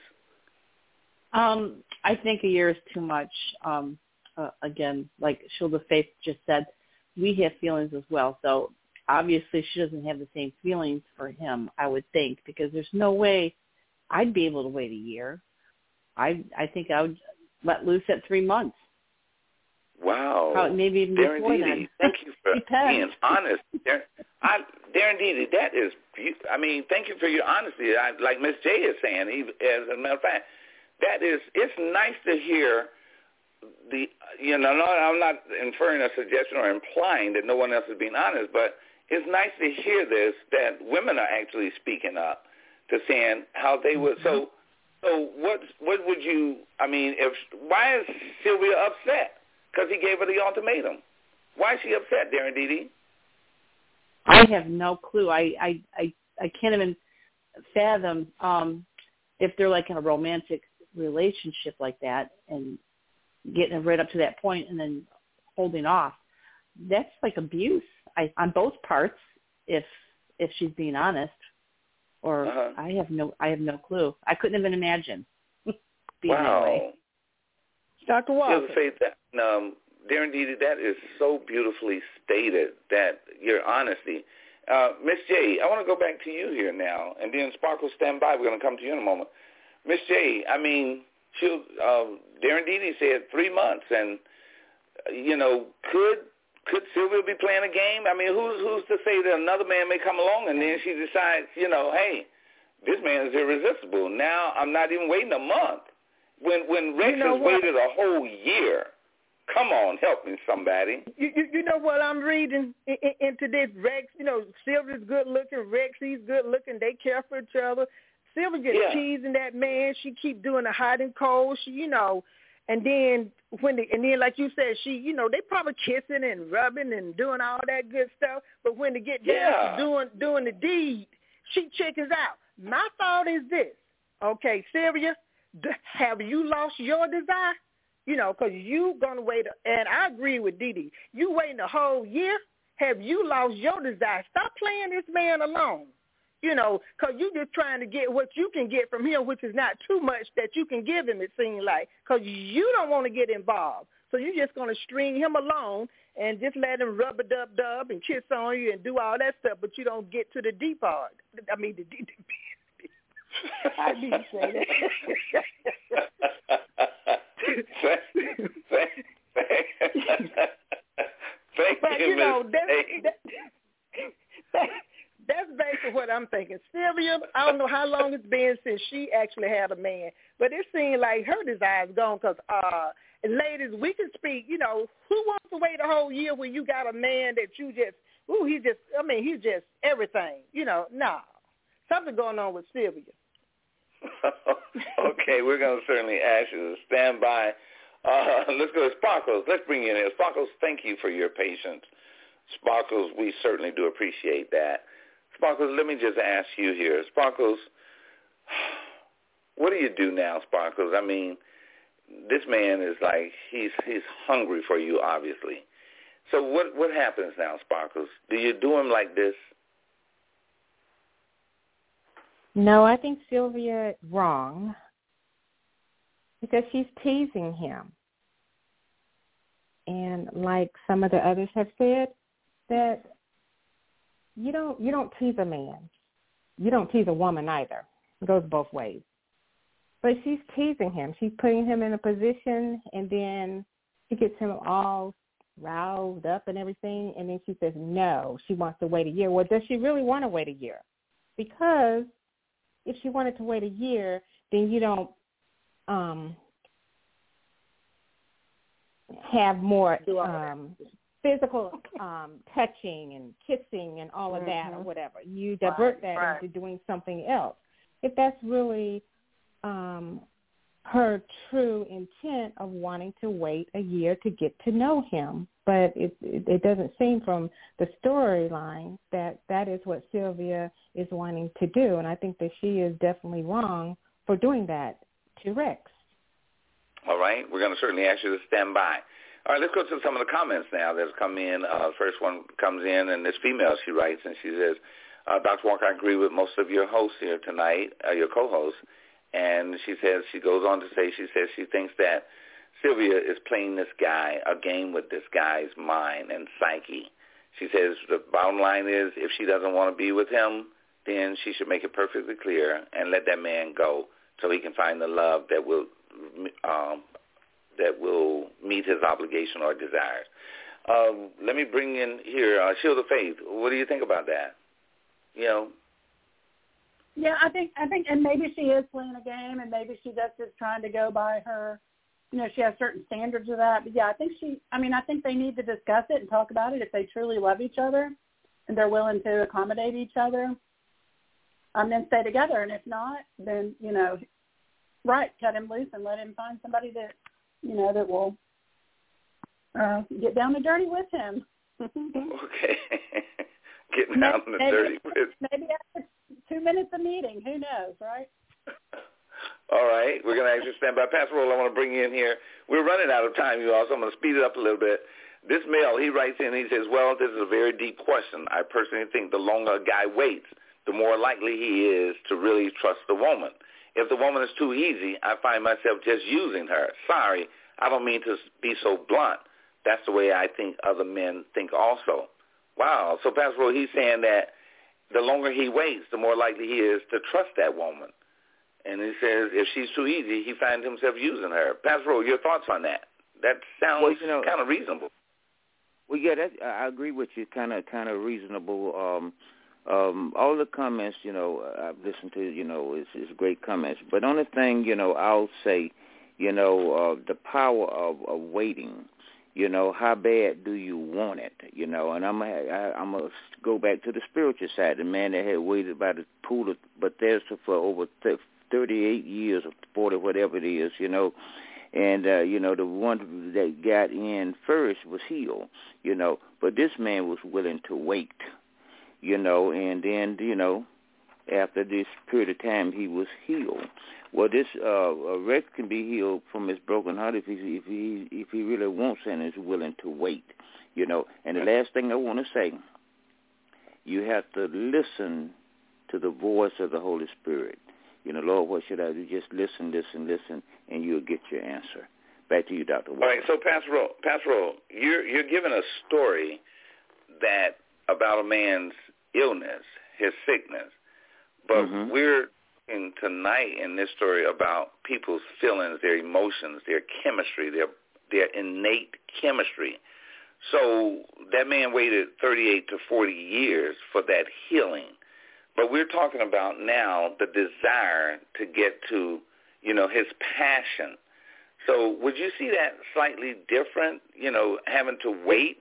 Um, I think a year is too much. Um, uh, again, like Shield of Faith just said, we have feelings as well. So obviously she doesn't have the same feelings for him, I would think, because there's no way I'd be able to wait a year. I I think I would let loose at three months. Wow. Probably, maybe even Darren before Dede, then. thank you for Depends. being honest. Darren, I, Darren Dede, that is, I mean, thank you for your honesty. I, like Miss J is saying, he, as a matter of fact, that is, it's nice to hear the, you know, no, I'm not inferring a suggestion or implying that no one else is being honest, but it's nice to hear this, that women are actually speaking up to saying how they would, so, so what, what would you, I mean, if, why is Sylvia upset? Because he gave her the ultimatum. Why is she upset, Darren Dede? I have no clue. I, I, I, I can't even fathom um, if they're like in a romantic relationship like that and getting right up to that point and then holding off. That's like abuse I, on both parts. If if she's being honest, or uh-huh. I have no I have no clue. I couldn't even imagine being wow. that way. Doctor Walker. Say that, um, Darren Dede, that is so beautifully stated. That your honesty, uh, Miss J. I want to go back to you here now, and then Sparkle, stand by. We're going to come to you in a moment, Miss J. I mean, she'll, uh, Darren Dede said three months, and you know, could. Could Sylvia be playing a game? I mean, who's who's to say that another man may come along and then she decides, you know, hey, this man is irresistible. Now I'm not even waiting a month. When when Rex you know has what? waited a whole year, come on, help me, somebody. You, you, you know what I'm reading in, in, into this? Rex, you know, Sylvia's good looking. Rex, he's good looking. They care for each other. Sylvia just Yeah. teasing that man. She keep doing the hot and cold. She, you know, and then when the, and then like you said, she, you know, they probably kissing and rubbing and doing all that good stuff. But when they get down Yeah. to doing doing the deed, she chickens out. My thought is this: okay, Sylvia, d- have you lost your desire? You know, because you gonna wait, and I agree with Dee Dee. You waiting a whole year. Have you lost your desire? Stop playing this man alone. You know, because you just trying to get what you can get from him, which is not too much that you can give him, it seems like, because you don't want to get involved. So you're just going to string him along and just let him rub-a-dub-dub and kiss on you and do all that stuff, but you don't get to the deep part. I mean, the deep. I need to say that. Thank but, you, you know, Miz that's, that, that, that's basically what I'm thinking. Sylvia, I don't know how long it's been since she actually had a man, but it seems like her desire's gone because, uh, ladies, we can speak, you know, who wants to wait a whole year when you got a man that you just, ooh, he just, I mean, he's just everything. You know, no. Something going on with Sylvia. Okay, we're going to certainly ask you to stand by. Uh, let's go to Sparkles. Let's bring you in here. Sparkles, thank you for your patience. Sparkles, we certainly do appreciate that. Sparkles, let me just ask you here. Sparkles, what do you do now, Sparkles? I mean, this man is like, he's he's hungry for you, obviously. So what, what happens now, Sparkles? Do you do him like this? No, I think Sylvia is wrong because she's teasing him. And like some of the others have said, that you don't you don't tease a man. You don't tease a woman either. It goes both ways. But she's teasing him. She's putting him in a position, and then she gets him all riled up and everything, and then she says no, she wants to wait a year. Well, does she really want to wait a year? Because if she wanted to wait a year, then you don't um, have more um, physical um, touching and kissing and all of that, mm-hmm. or whatever. You divert right, that right. into doing something else. If that's really um, her true intent of wanting to wait a year to get to know him. But it, it, it doesn't seem from the storyline that that is what Sylvia is wanting to do. And I think that she is definitely wrong for doing that to Rex. All right. We're going to certainly ask you to stand by. All right, let's go to some of the comments now that have come in. Uh, first one comes in, and this female, she writes, and she says, uh, Doctor Walker, I agree with most of your hosts here tonight, uh, your co-hosts. And she says, she goes on to say, she says she thinks that Sylvia is playing this guy, a game with this guy's mind and psyche. She says the bottom line is if she doesn't want to be with him, then she should make it perfectly clear and let that man go so he can find the love that will um, that will meet his obligation or desires. Um, let me bring in here uh, Shield of Faith. What do you think about that? You know. Yeah, I think I think, and maybe she is playing a game, and maybe she just is trying to go by her. You know, she has certain standards of that. But yeah, I think she. I mean, I think they need to discuss it and talk about it if they truly love each other, and they're willing to accommodate each other. Um, then stay together, and if not, then you know, right, cut him loose and let him find somebody that you know that will uh, get down the dirty with him. Okay, getting down the maybe, dirty with. Maybe after two minutes of meeting, who knows, right? All right, we're going to actually stand by. Pastor Roll, I want to bring you in here. We're running out of time, you all, so I'm going to speed it up a little bit. This male, he writes in, he says, well, this is a very deep question. I personally think the longer a guy waits, the more likely he is to really trust the woman. If the woman is too easy, I find myself just using her. Sorry, I don't mean to be so blunt. That's the way I think other men think also. Wow. So, Pastor Rowe, he's saying that the longer he waits, the more likely he is to trust that woman. And he says if she's too easy, he finds himself using her. Pastor Rowe, your thoughts on that? That sounds well, you know, kind of reasonable. Well, yeah, that, I agree with you. Kind of, kind of reasonable. Um, um, all the comments, you know, I've listened to, you know, is, is great comments. But only thing, you know, I'll say, you know, uh, the power of, of waiting. You know, how bad do you want it? You know, and I'm gonna, I, I'm gonna go back to the spiritual side. The man that had waited by the pool of Bethesda for over thirty-eight years or forty, whatever it is, you know. And, uh, you know, the one that got in first was healed, you know. But this man was willing to wait, you know. And then, you know, after this period of time, he was healed. Well, this uh, Rex can be healed from his broken heart if he if he if he really wants and is willing to wait, you know. And the last thing I want to say, you have to listen to the voice of the Holy Spirit. You know, Lord, what should I do? Just listen, listen, listen, and you'll get your answer. Back to you, Doctor Walker. All right, so Pastor Rowe, Pastor Rowe, you're you're giving a story that about a man's illness, his sickness, but mm-hmm. we're talking tonight in this story about people's feelings, their emotions, their chemistry, their their innate chemistry. So that man waited thirty-eight to forty years for that healing. But we're talking about now the desire to get to, you know, his passion. So would you see that slightly different, you know, having to wait?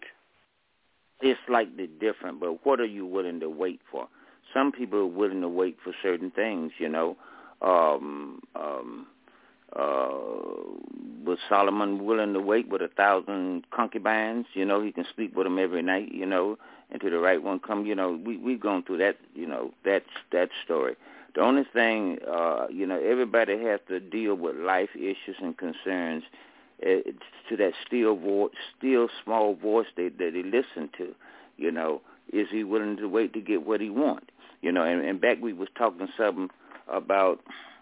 It's slightly different, but what are you willing to wait for? Some people are willing to wait for certain things, you know. Um, um, uh, was Solomon willing to wait with a thousand concubines? You know, he can sleep with them every night, you know, until the right one come. You know, we, we've gone through that, you know, that's that story. The only thing, uh, you know, everybody has to deal with life issues and concerns uh, to that still voice, still small voice that, that they listen to, you know. Is he willing to wait to get what he wants? You know, and, and back we was talking something about,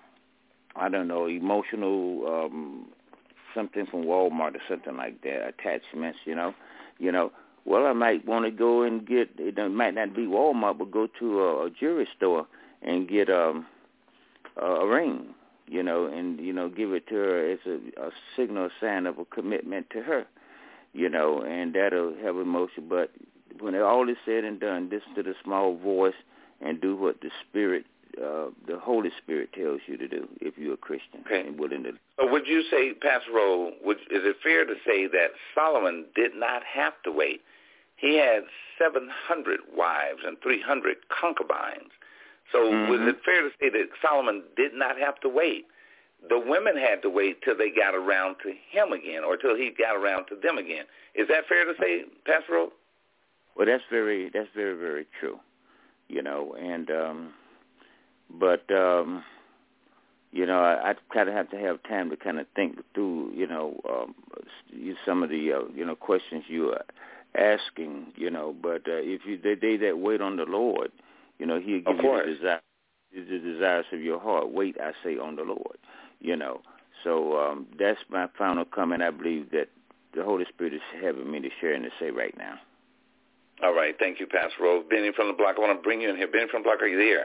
I don't know, emotional, um, something from Walmart or something like that, attachments, you know. You know, well, I might want to go and get, it might not be Walmart, but go to a, a jewelry store and get um, a, a ring, you know, and, you know, give it to her as a, a signal, a sign of a commitment to her, you know, and that'll have emotion. But when all is said and done, listen to the small voice and do what the Spirit, uh, the Holy Spirit tells you to do if you're a Christian okay. and willing to. So would you say, Pastor Rowe, would, is it fair to say that Solomon did not have to wait? He had seven hundred wives and three hundred concubines. So mm-hmm. was it fair to say that Solomon did not have to wait? The women had to wait till they got around to him again or till he got around to them again. Is that fair to say, Pastor Rowe? Well, that's very, that's very, very true, you know, and, um, but, um, you know, I, I kind of have to have time to kind of think through, you know, um, some of the, uh, you know, questions you are asking, you know, but uh, if you, they, they that wait on the Lord, you know, he'll give you the, desire, the desires of your heart. Wait, I say, on the Lord, you know. So um, that's my final comment. I believe that the Holy Spirit is having me to share and to say right now. All right. Thank you, Pastor Rowe. Benny from the block, I want to bring you in here. Benny from the block, are you there?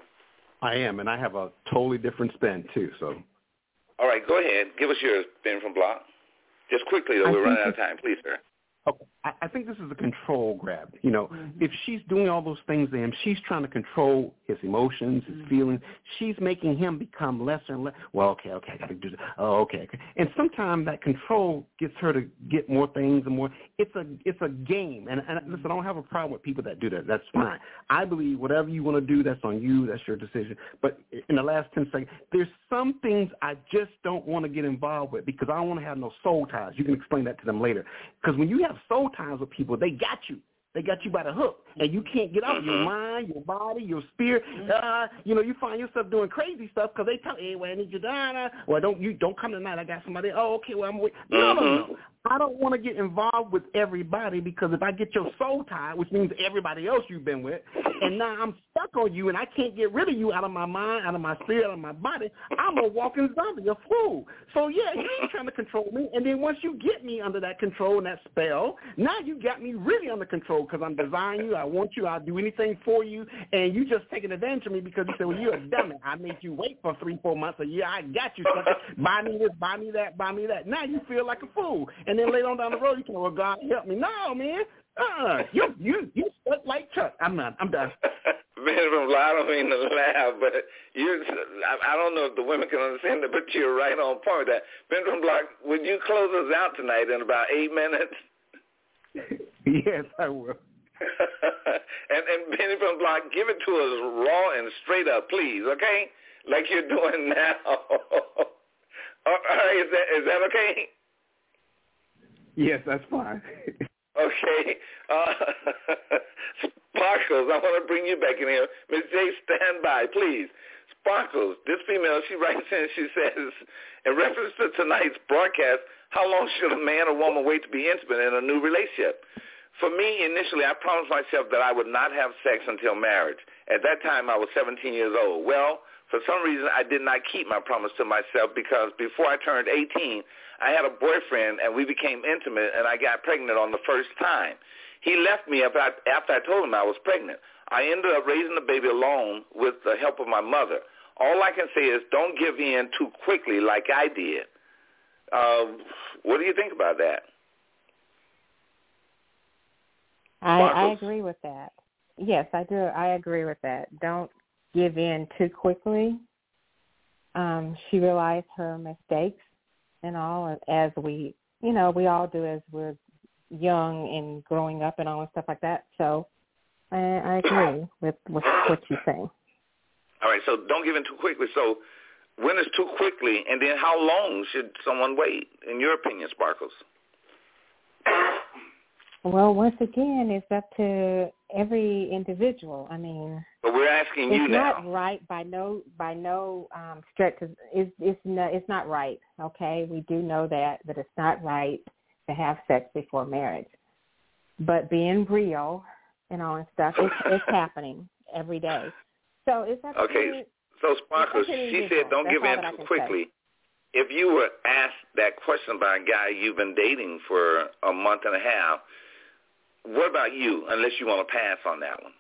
I am, and I have a totally different spin, too. So. All right. Go ahead. Give us yours, Benny from the block. Just quickly, though. I We're running out of time. Please, sir. Okay. I, I think this is a control grab. You know, mm-hmm. if she's doing all those things to him, she's trying to control his emotions, his mm-hmm. feelings. She's making him become lesser and less. Well, okay, okay, I got to do this. Oh, okay, okay. And sometimes that control gets her to get more things and more. It's a it's a game. And, and listen, I don't have a problem with people that do that. That's fine. I believe whatever you want to do, that's on you. That's your decision. But in the last ten seconds, there's some things I just don't want to get involved with because I don't want to have no soul ties. You can explain that to them later. Because when you have soul ties with people, they got you. They got you by the hook, and you can't get out. Your mind, your body, your spirit. Uh, you know, you find yourself doing crazy stuff because they tell you, hey, well, I need you down. Well, don't you don't come tonight. I got somebody. Oh, okay, well, I'm waiting. No, no, no. I don't want to get involved with everybody because if I get your soul tied, which means everybody else you've been with, and now I'm stuck on you and I can't get rid of you out of my mind, out of my spirit, out of my body, I'm a walking zombie, a fool. So, yeah, you ain't trying to control me. And then once you get me under that control and that spell, now you got me really under control because I'm desiring you, I want you, I'll do anything for you, and you just taking advantage of me because you said, well, you're a dummy. I made you wait for three, four months, a year. I got you, sucker. Buy me this, buy me that, buy me that. Now you feel like a fool. And then later on down the road, you can, well, God, help me. No, man. Uh, you, you, you stuck like Chuck. I'm not. I'm done. Benjamin, I don't mean to laugh, but you, I, I don't know if the women can understand that, but you're right on point with that. Benjamin Block, would you close us out tonight in about eight minutes? Yes, I will. and, and Benjamin Block, give it to us raw and straight up, please, okay? Like you're doing now. All right, is that, is that okay? Yes, that's fine. Okay. Uh, Sparkles, I want to bring you back in here. Miz J, stand by, please. Sparkles, this female, she writes in, she says, in reference to tonight's broadcast, how long should a man or woman wait to be intimate in a new relationship? For me, initially, I promised myself that I would not have sex until marriage. At that time, I was seventeen years old. Well, for some reason, I did not keep my promise to myself because before I turned eighteen, I had a boyfriend, and we became intimate, and I got pregnant on the first time. He left me after I, after I told him I was pregnant. I ended up raising the baby alone with the help of my mother. All I can say is don't give in too quickly like I did. Uh, what do you think about that? I, I agree with that. Yes, I do. I agree with that. Don't give in too quickly. Um, she realized her mistakes and all, as we, you know, we all do as we're young and growing up and all and stuff like that. So I, I agree with, with what you're saying. All right, so don't give in too quickly. So when is too quickly, and then how long should someone wait, in your opinion, Sparkles? Well, once again, it's up to every individual. I mean, but we're asking you now. It's not right by no by no um, stretch. It's it's not it's not right. Okay, we do know that, but it's not right to have sex before marriage. But being real and all that stuff, it's, it's happening every day. So it's up okay. to, so Sparkles, she said, don't That's give in too quickly. Say. If you were asked that question by a guy you've been dating for a month and a half, what about you, unless you want to pass on that one?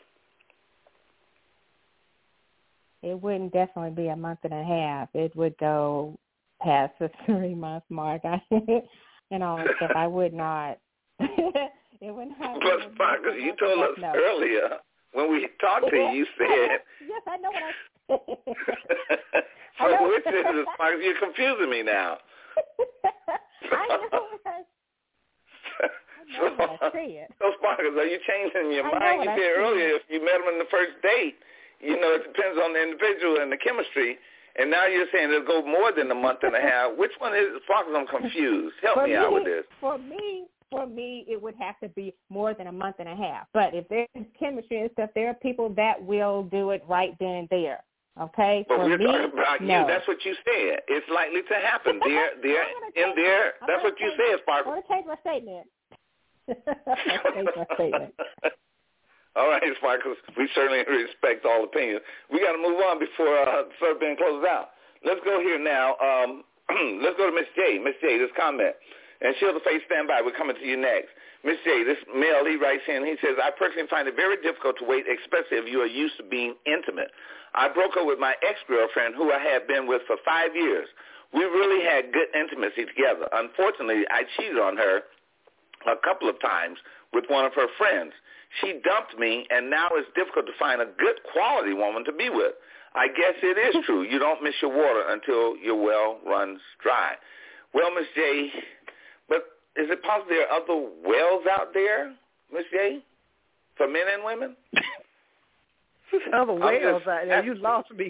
It wouldn't definitely be a month and a half. It would go past the three-month mark and all that stuff. I would not. It would not. But, Sparkles, you told us no. earlier when we talked to you, you said. Yes, I know what I said. So which is it, Sparkles? You're confusing me now. I know what I So, so Sparkles, are you changing your mind? You said earlier if you met him in the first date, you know, it depends on the individual and the chemistry. And now you're saying it'll go more than a month and a half. Which one is it? Sparkles, I'm confused. Help me, me out with this. For me, for me, it would have to be more than a month and a half. But if there's chemistry and stuff, there are people that will do it right then and there. Okay? But for we're me, talking about no. you. That's what you said. It's likely to happen. There, there, in there. That's what you said, Sparkles. I'm going to change my statement. change my statement. All right, Sparkles. We certainly respect all opinions. We got to move on before uh, Sir Ben closes out. Let's go here now. Um, let's go to Miss J. Miss J, this comment. And Shield of Faith, stand by. We're coming to you next. Miss J, this male, he writes in, he says, I personally find it very difficult to wait, especially if you are used to being intimate. I broke up with my ex-girlfriend, who I had been with for five years. We really had good intimacy together. Unfortunately, I cheated on her a couple of times with one of her friends. She dumped me, and now it's difficult to find a good quality woman to be with. I guess it is true. You don't miss your water until your well runs dry. Well, Miss J, but is it possible there are other wells out there, Miss J, for men and women? Other wells just, out there. You lost me.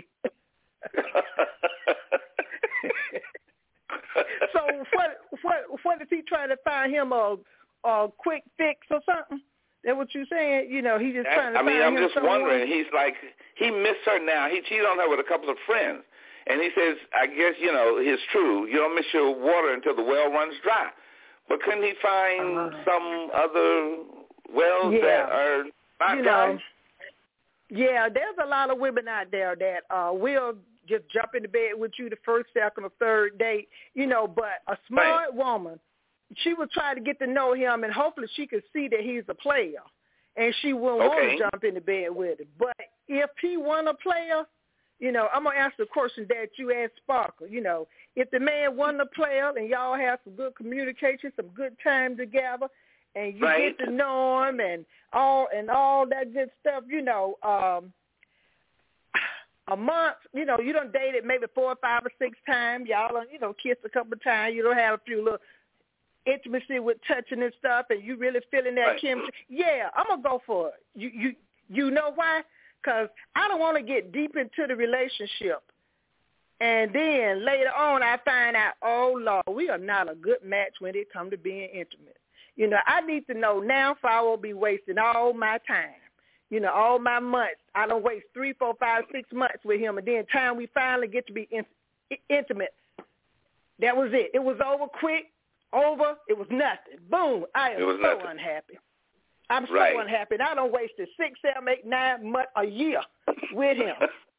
So what? What? What is he trying to find him a, a quick fix or something? That what you saying? You know, he just trying to I mean, find I'm him just someone? wondering. He's like, he missed her now. He cheated on her with a couple of friends. And he says, I guess, you know, it's true. You don't miss your water until the well runs dry. But couldn't he find uh, some other wells yeah. that are not you guys? Know, yeah, there's a lot of women out there that uh, will just jump into bed with you the first, second, or third date, you know, but a smart right. woman, she would try to get to know him, and hopefully she could see that he's a player, and she wouldn't okay. want to jump into bed with him. But if he wasn't a player, you know, I'm going to ask the question that you asked Sparkle, you know, if the man wasn't a player and y'all have some good communication, some good time together, and you right. get to know him and all and all that good stuff, you know, um, a month, you know, you done dated maybe four or five or six times. Y'all done, you know, kissed a couple of times. You don't have a few little intimacy with touching and stuff, and you really feeling that right. chemistry. Yeah, I'm going to go for it. You, you, you know why? Because I don't want to get deep into the relationship. And then later on I find out, oh, Lord, we are not a good match when it comes to being intimate. You know, I need to know now if I won't be wasting all my time. You know, all my months. I don't waste three, four, five, six months with him, and then time we finally get to be in, intimate, that was it. It was over quick, over, it was nothing. Boom, I am so nothing. unhappy. I'm so right. unhappy. And I don't waste six, seven, eight, nine months, a year with him.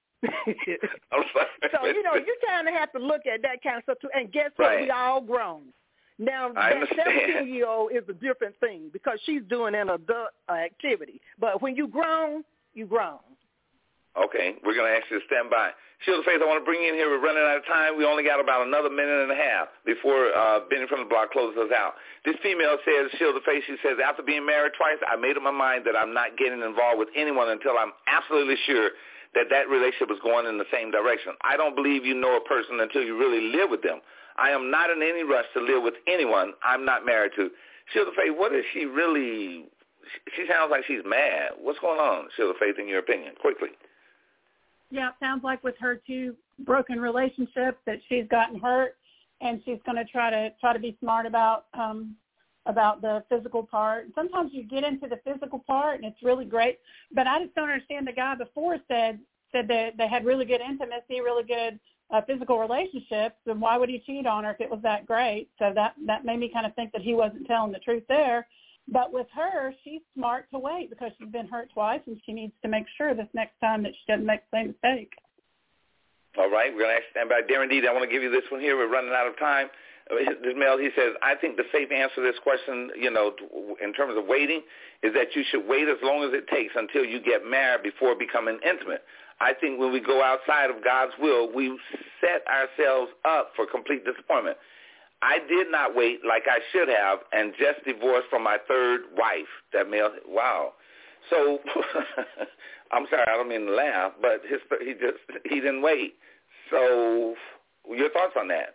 So, you know, you kind of have to look at that kind of stuff, too. And guess what? Right. We all grown. Now, I that seventeen-year-old is a different thing because she's doing an adult uh, activity. But when you grown, you grown. Okay, we're going to ask you to stand by. Shield of Faith, I want to bring you in here. We're running out of time. We only got about another minute and a half before uh, Benny from the Block closes us out. This female says, Shield of Faith, she says, after being married twice, I made up my mind that I'm not getting involved with anyone until I'm absolutely sure that that relationship is going in the same direction. I don't believe you know a person until you really live with them. I am not in any rush to live with anyone I'm not married to. Shield of Faith, what is she really, she sounds like she's mad. What's going on, Shield of Faith, in your opinion, quickly? Yeah, it sounds like with her two broken relationships that she's gotten hurt, and she's going to try to try to be smart about um, about the physical part. Sometimes you get into the physical part, and it's really great. But I just don't understand. The guy before said said that they had really good intimacy, really good uh, physical relationships, and why would he cheat on her if it was that great? So that that made me kind of think that he wasn't telling the truth there. But with her, she's smart to wait because she's been hurt twice, and she needs to make sure this next time that she doesn't make the same mistake. All right, we're going to ask stand by. Darren D, I want to give you this one here. We're running out of time. This male, he says, I think the safe answer to this question, you know, in terms of waiting, is that you should wait as long as it takes until you get married before becoming intimate. I think when we go outside of God's will, we set ourselves up for complete disappointment. I did not wait like I should have and just divorced from my third wife. That male, wow. So, I'm sorry, I don't mean to laugh, but his, he just, he didn't wait. So, your thoughts on that?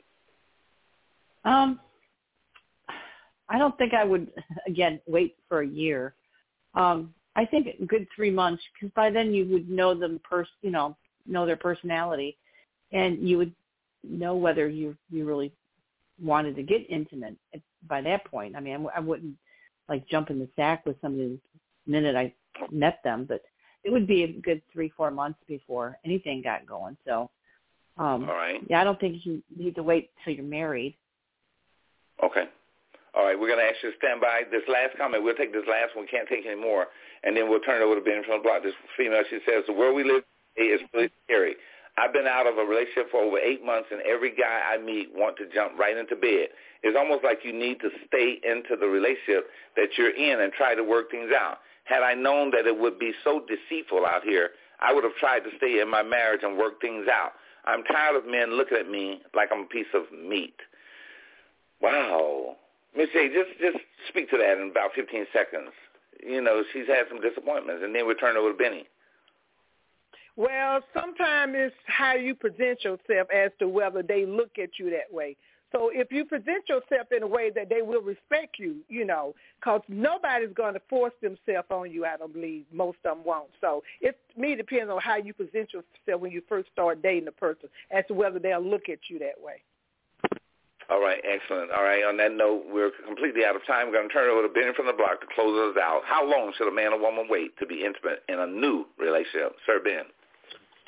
Um, I don't think I would, again, wait for a year. Um, I think a good three months, because by then you would know them, pers- you know, know their personality, and you would know whether you you really wanted to get intimate by that point. I mean, I, I wouldn't like jump in the sack with somebody the minute I met them, but it would be a good three, four months before anything got going. So, um, all right. Yeah, I don't think you need to wait till you're married. Okay. All right, we're going to ask you to stand by. This last comment, we'll take this last one. We can't take any more, and then we'll turn it over to Ben from the Block. This female, she says, the world we live in is really scary. I've been out of a relationship for over eight months, and every guy I meet want to jump right into bed. It's almost like you need to stay into the relationship that you're in and try to work things out. Had I known that it would be so deceitful out here, I would have tried to stay in my marriage and work things out. I'm tired of men looking at me like I'm a piece of meat. Wow. Miz J, just just speak to that in about fifteen seconds. You know, she's had some disappointments, and then we'll turn it over to Benny. Well, sometimes it's how you present yourself as to whether they look at you that way. So if you present yourself in a way that they will respect you, you know, because nobody's going to force themselves on you, I don't believe. Most of them won't. So it, to me, depends on how you present yourself when you first start dating a person as to whether they'll look at you that way. All right, excellent. All right, on that note, we're completely out of time. We're going to turn it over to Benny from the Block to close us out. How long should a man or woman wait to be intimate in a new relationship? Sir Ben.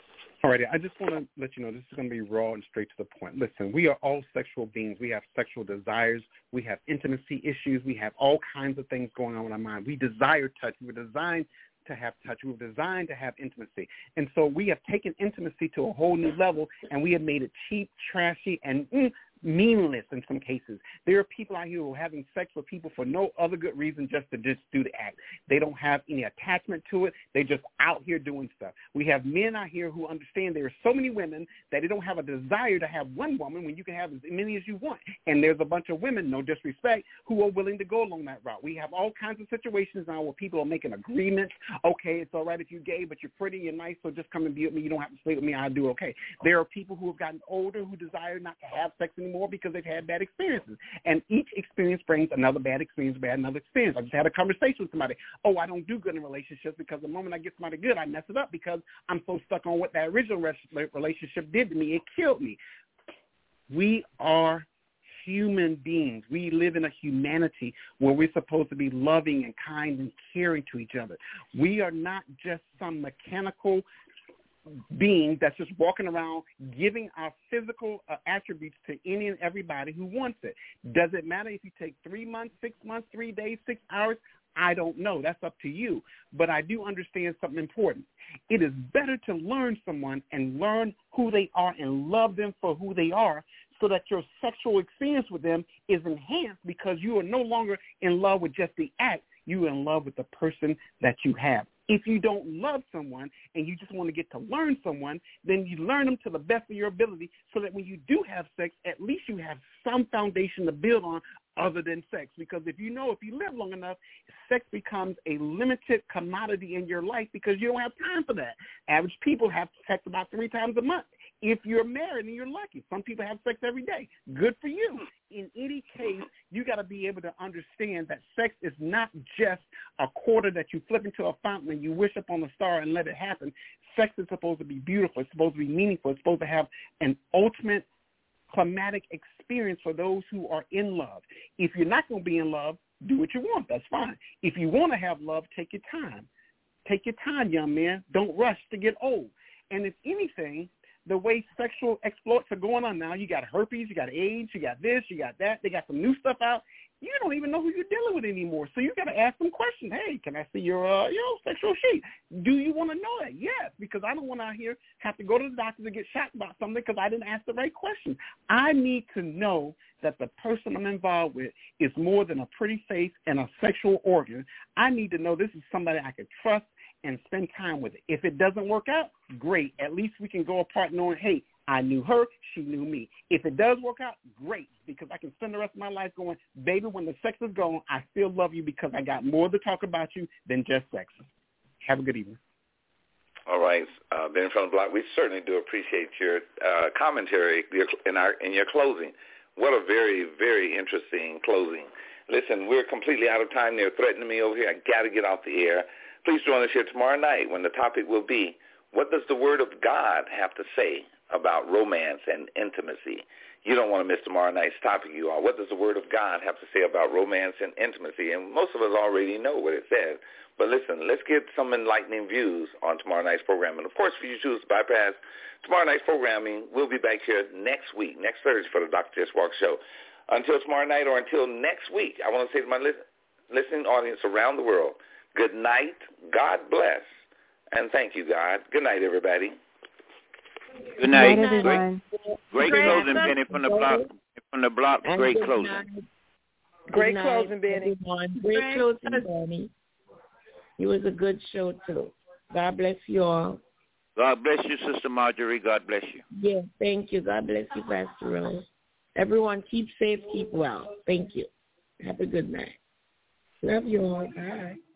All righty, I just want to let you know this is going to be raw and straight to the point. Listen, we are all sexual beings. We have sexual desires. We have intimacy issues. We have all kinds of things going on in our mind. We desire touch. We were designed to have touch. We were designed to have intimacy. And so we have taken intimacy to a whole new level, and we have made it cheap, trashy, and mm, meaningless in some cases. There are people out here who are having sex with people for no other good reason just to just do the act. They don't have any attachment to it. They're just out here doing stuff. We have men out here who understand there are so many women that they don't have a desire to have one woman when you can have as many as you want. And there's a bunch of women, no disrespect, who are willing to go along that route. We have all kinds of situations now where people are making agreements. Okay, it's all right if you're gay, but you're pretty, you're nice, so just come and be with me. You don't have to stay with me. I'll do okay. There are people who have gotten older who desire not to have sex anymore because they've had bad experiences. And each experience brings another bad experience, bad another experience. I just had a conversation with somebody. Oh, I don't do good in relationships because the moment I get somebody good, I mess it up because I'm so stuck on what that original relationship did to me. It killed me. We are human beings. We live in a humanity where we're supposed to be loving and kind and caring to each other. We are not just some mechanical being that's just walking around giving our physical uh, attributes to any and everybody who wants it. Does it matter if you take three months, six months, three days, six hours? I don't know. That's up to you. But I do understand something important. It is better to learn someone and learn who they are and love them for who they are so that your sexual experience with them is enhanced because you are no longer in love with just the act. You are in love with the person that you have. If you don't love someone and you just want to get to learn someone, then you learn them to the best of your ability so that when you do have sex, at least you have some foundation to build on other than sex. Because if you know, if you live long enough, sex becomes a limited commodity in your life because you don't have time for that. Average people have sex about three times a month. If you're married and you're lucky, some people have sex every day. Good for you. In any case, you got to be able to understand that sex is not just a quarter that you flip into a fountain and you wish upon a star and let it happen. Sex is supposed to be beautiful. It's supposed to be meaningful. It's supposed to have an ultimate climatic experience for those who are in love. If you're not going to be in love, do what you want. That's fine. If you want to have love, take your time. Take your time, young man. Don't rush to get old. And if anything, the way sexual exploits are going on now, you got herpes, you got AIDS, you got this, you got that. They got some new stuff out. You don't even know who you're dealing with anymore. So you got to ask them questions. Hey, can I see your, uh, you know, sexual sheet? Do you want to know that? Yes, because I don't want to out here have to go to the doctor to get shot about something because I didn't ask the right question. I need to know that the person I'm involved with is more than a pretty face and a sexual organ. I need to know this is somebody I can trust and spend time with it. If it doesn't work out, great. At least we can go apart knowing, hey, I knew her, she knew me. If it does work out, great, because I can spend the rest of my life going, baby, when the sex is gone, I still love you because I got more to talk about you than just sex. Have a good evening. All right, uh, Ben from the Block, we certainly do appreciate your uh, commentary in our in your closing. What a very, very interesting closing. Listen, we're completely out of time. They're threatening me over here. I got to get off the air. Please join us here tomorrow night when the topic will be, what does the Word of God have to say about romance and intimacy? You don't want to miss tomorrow night's topic, you all. What does the Word of God have to say about romance and intimacy? And most of us already know what it says. But listen, let's get some enlightening views on tomorrow night's program. And, of course, if you choose to bypass tomorrow night's programming, we'll be back here next week, next Thursday for the Doctor Jess Walker Show. Until tomorrow night or until next week, I want to say to my listen, listening audience around the world, good night, God bless, and thank you, God. Good night, everybody. Good night. Good night, everyone. Great, great closing, Benny, from the block. From the block, And great good closing. night. Great Good closing, night, Benny. everyone. Great closing, Benny. It was a good show, too. God bless you all. God bless you, Sister Marjorie. God bless you. Yes, thank you. God bless you, Pastor Rose. Everyone, keep safe, keep well. Thank you. Have a good night. Love you all. Bye.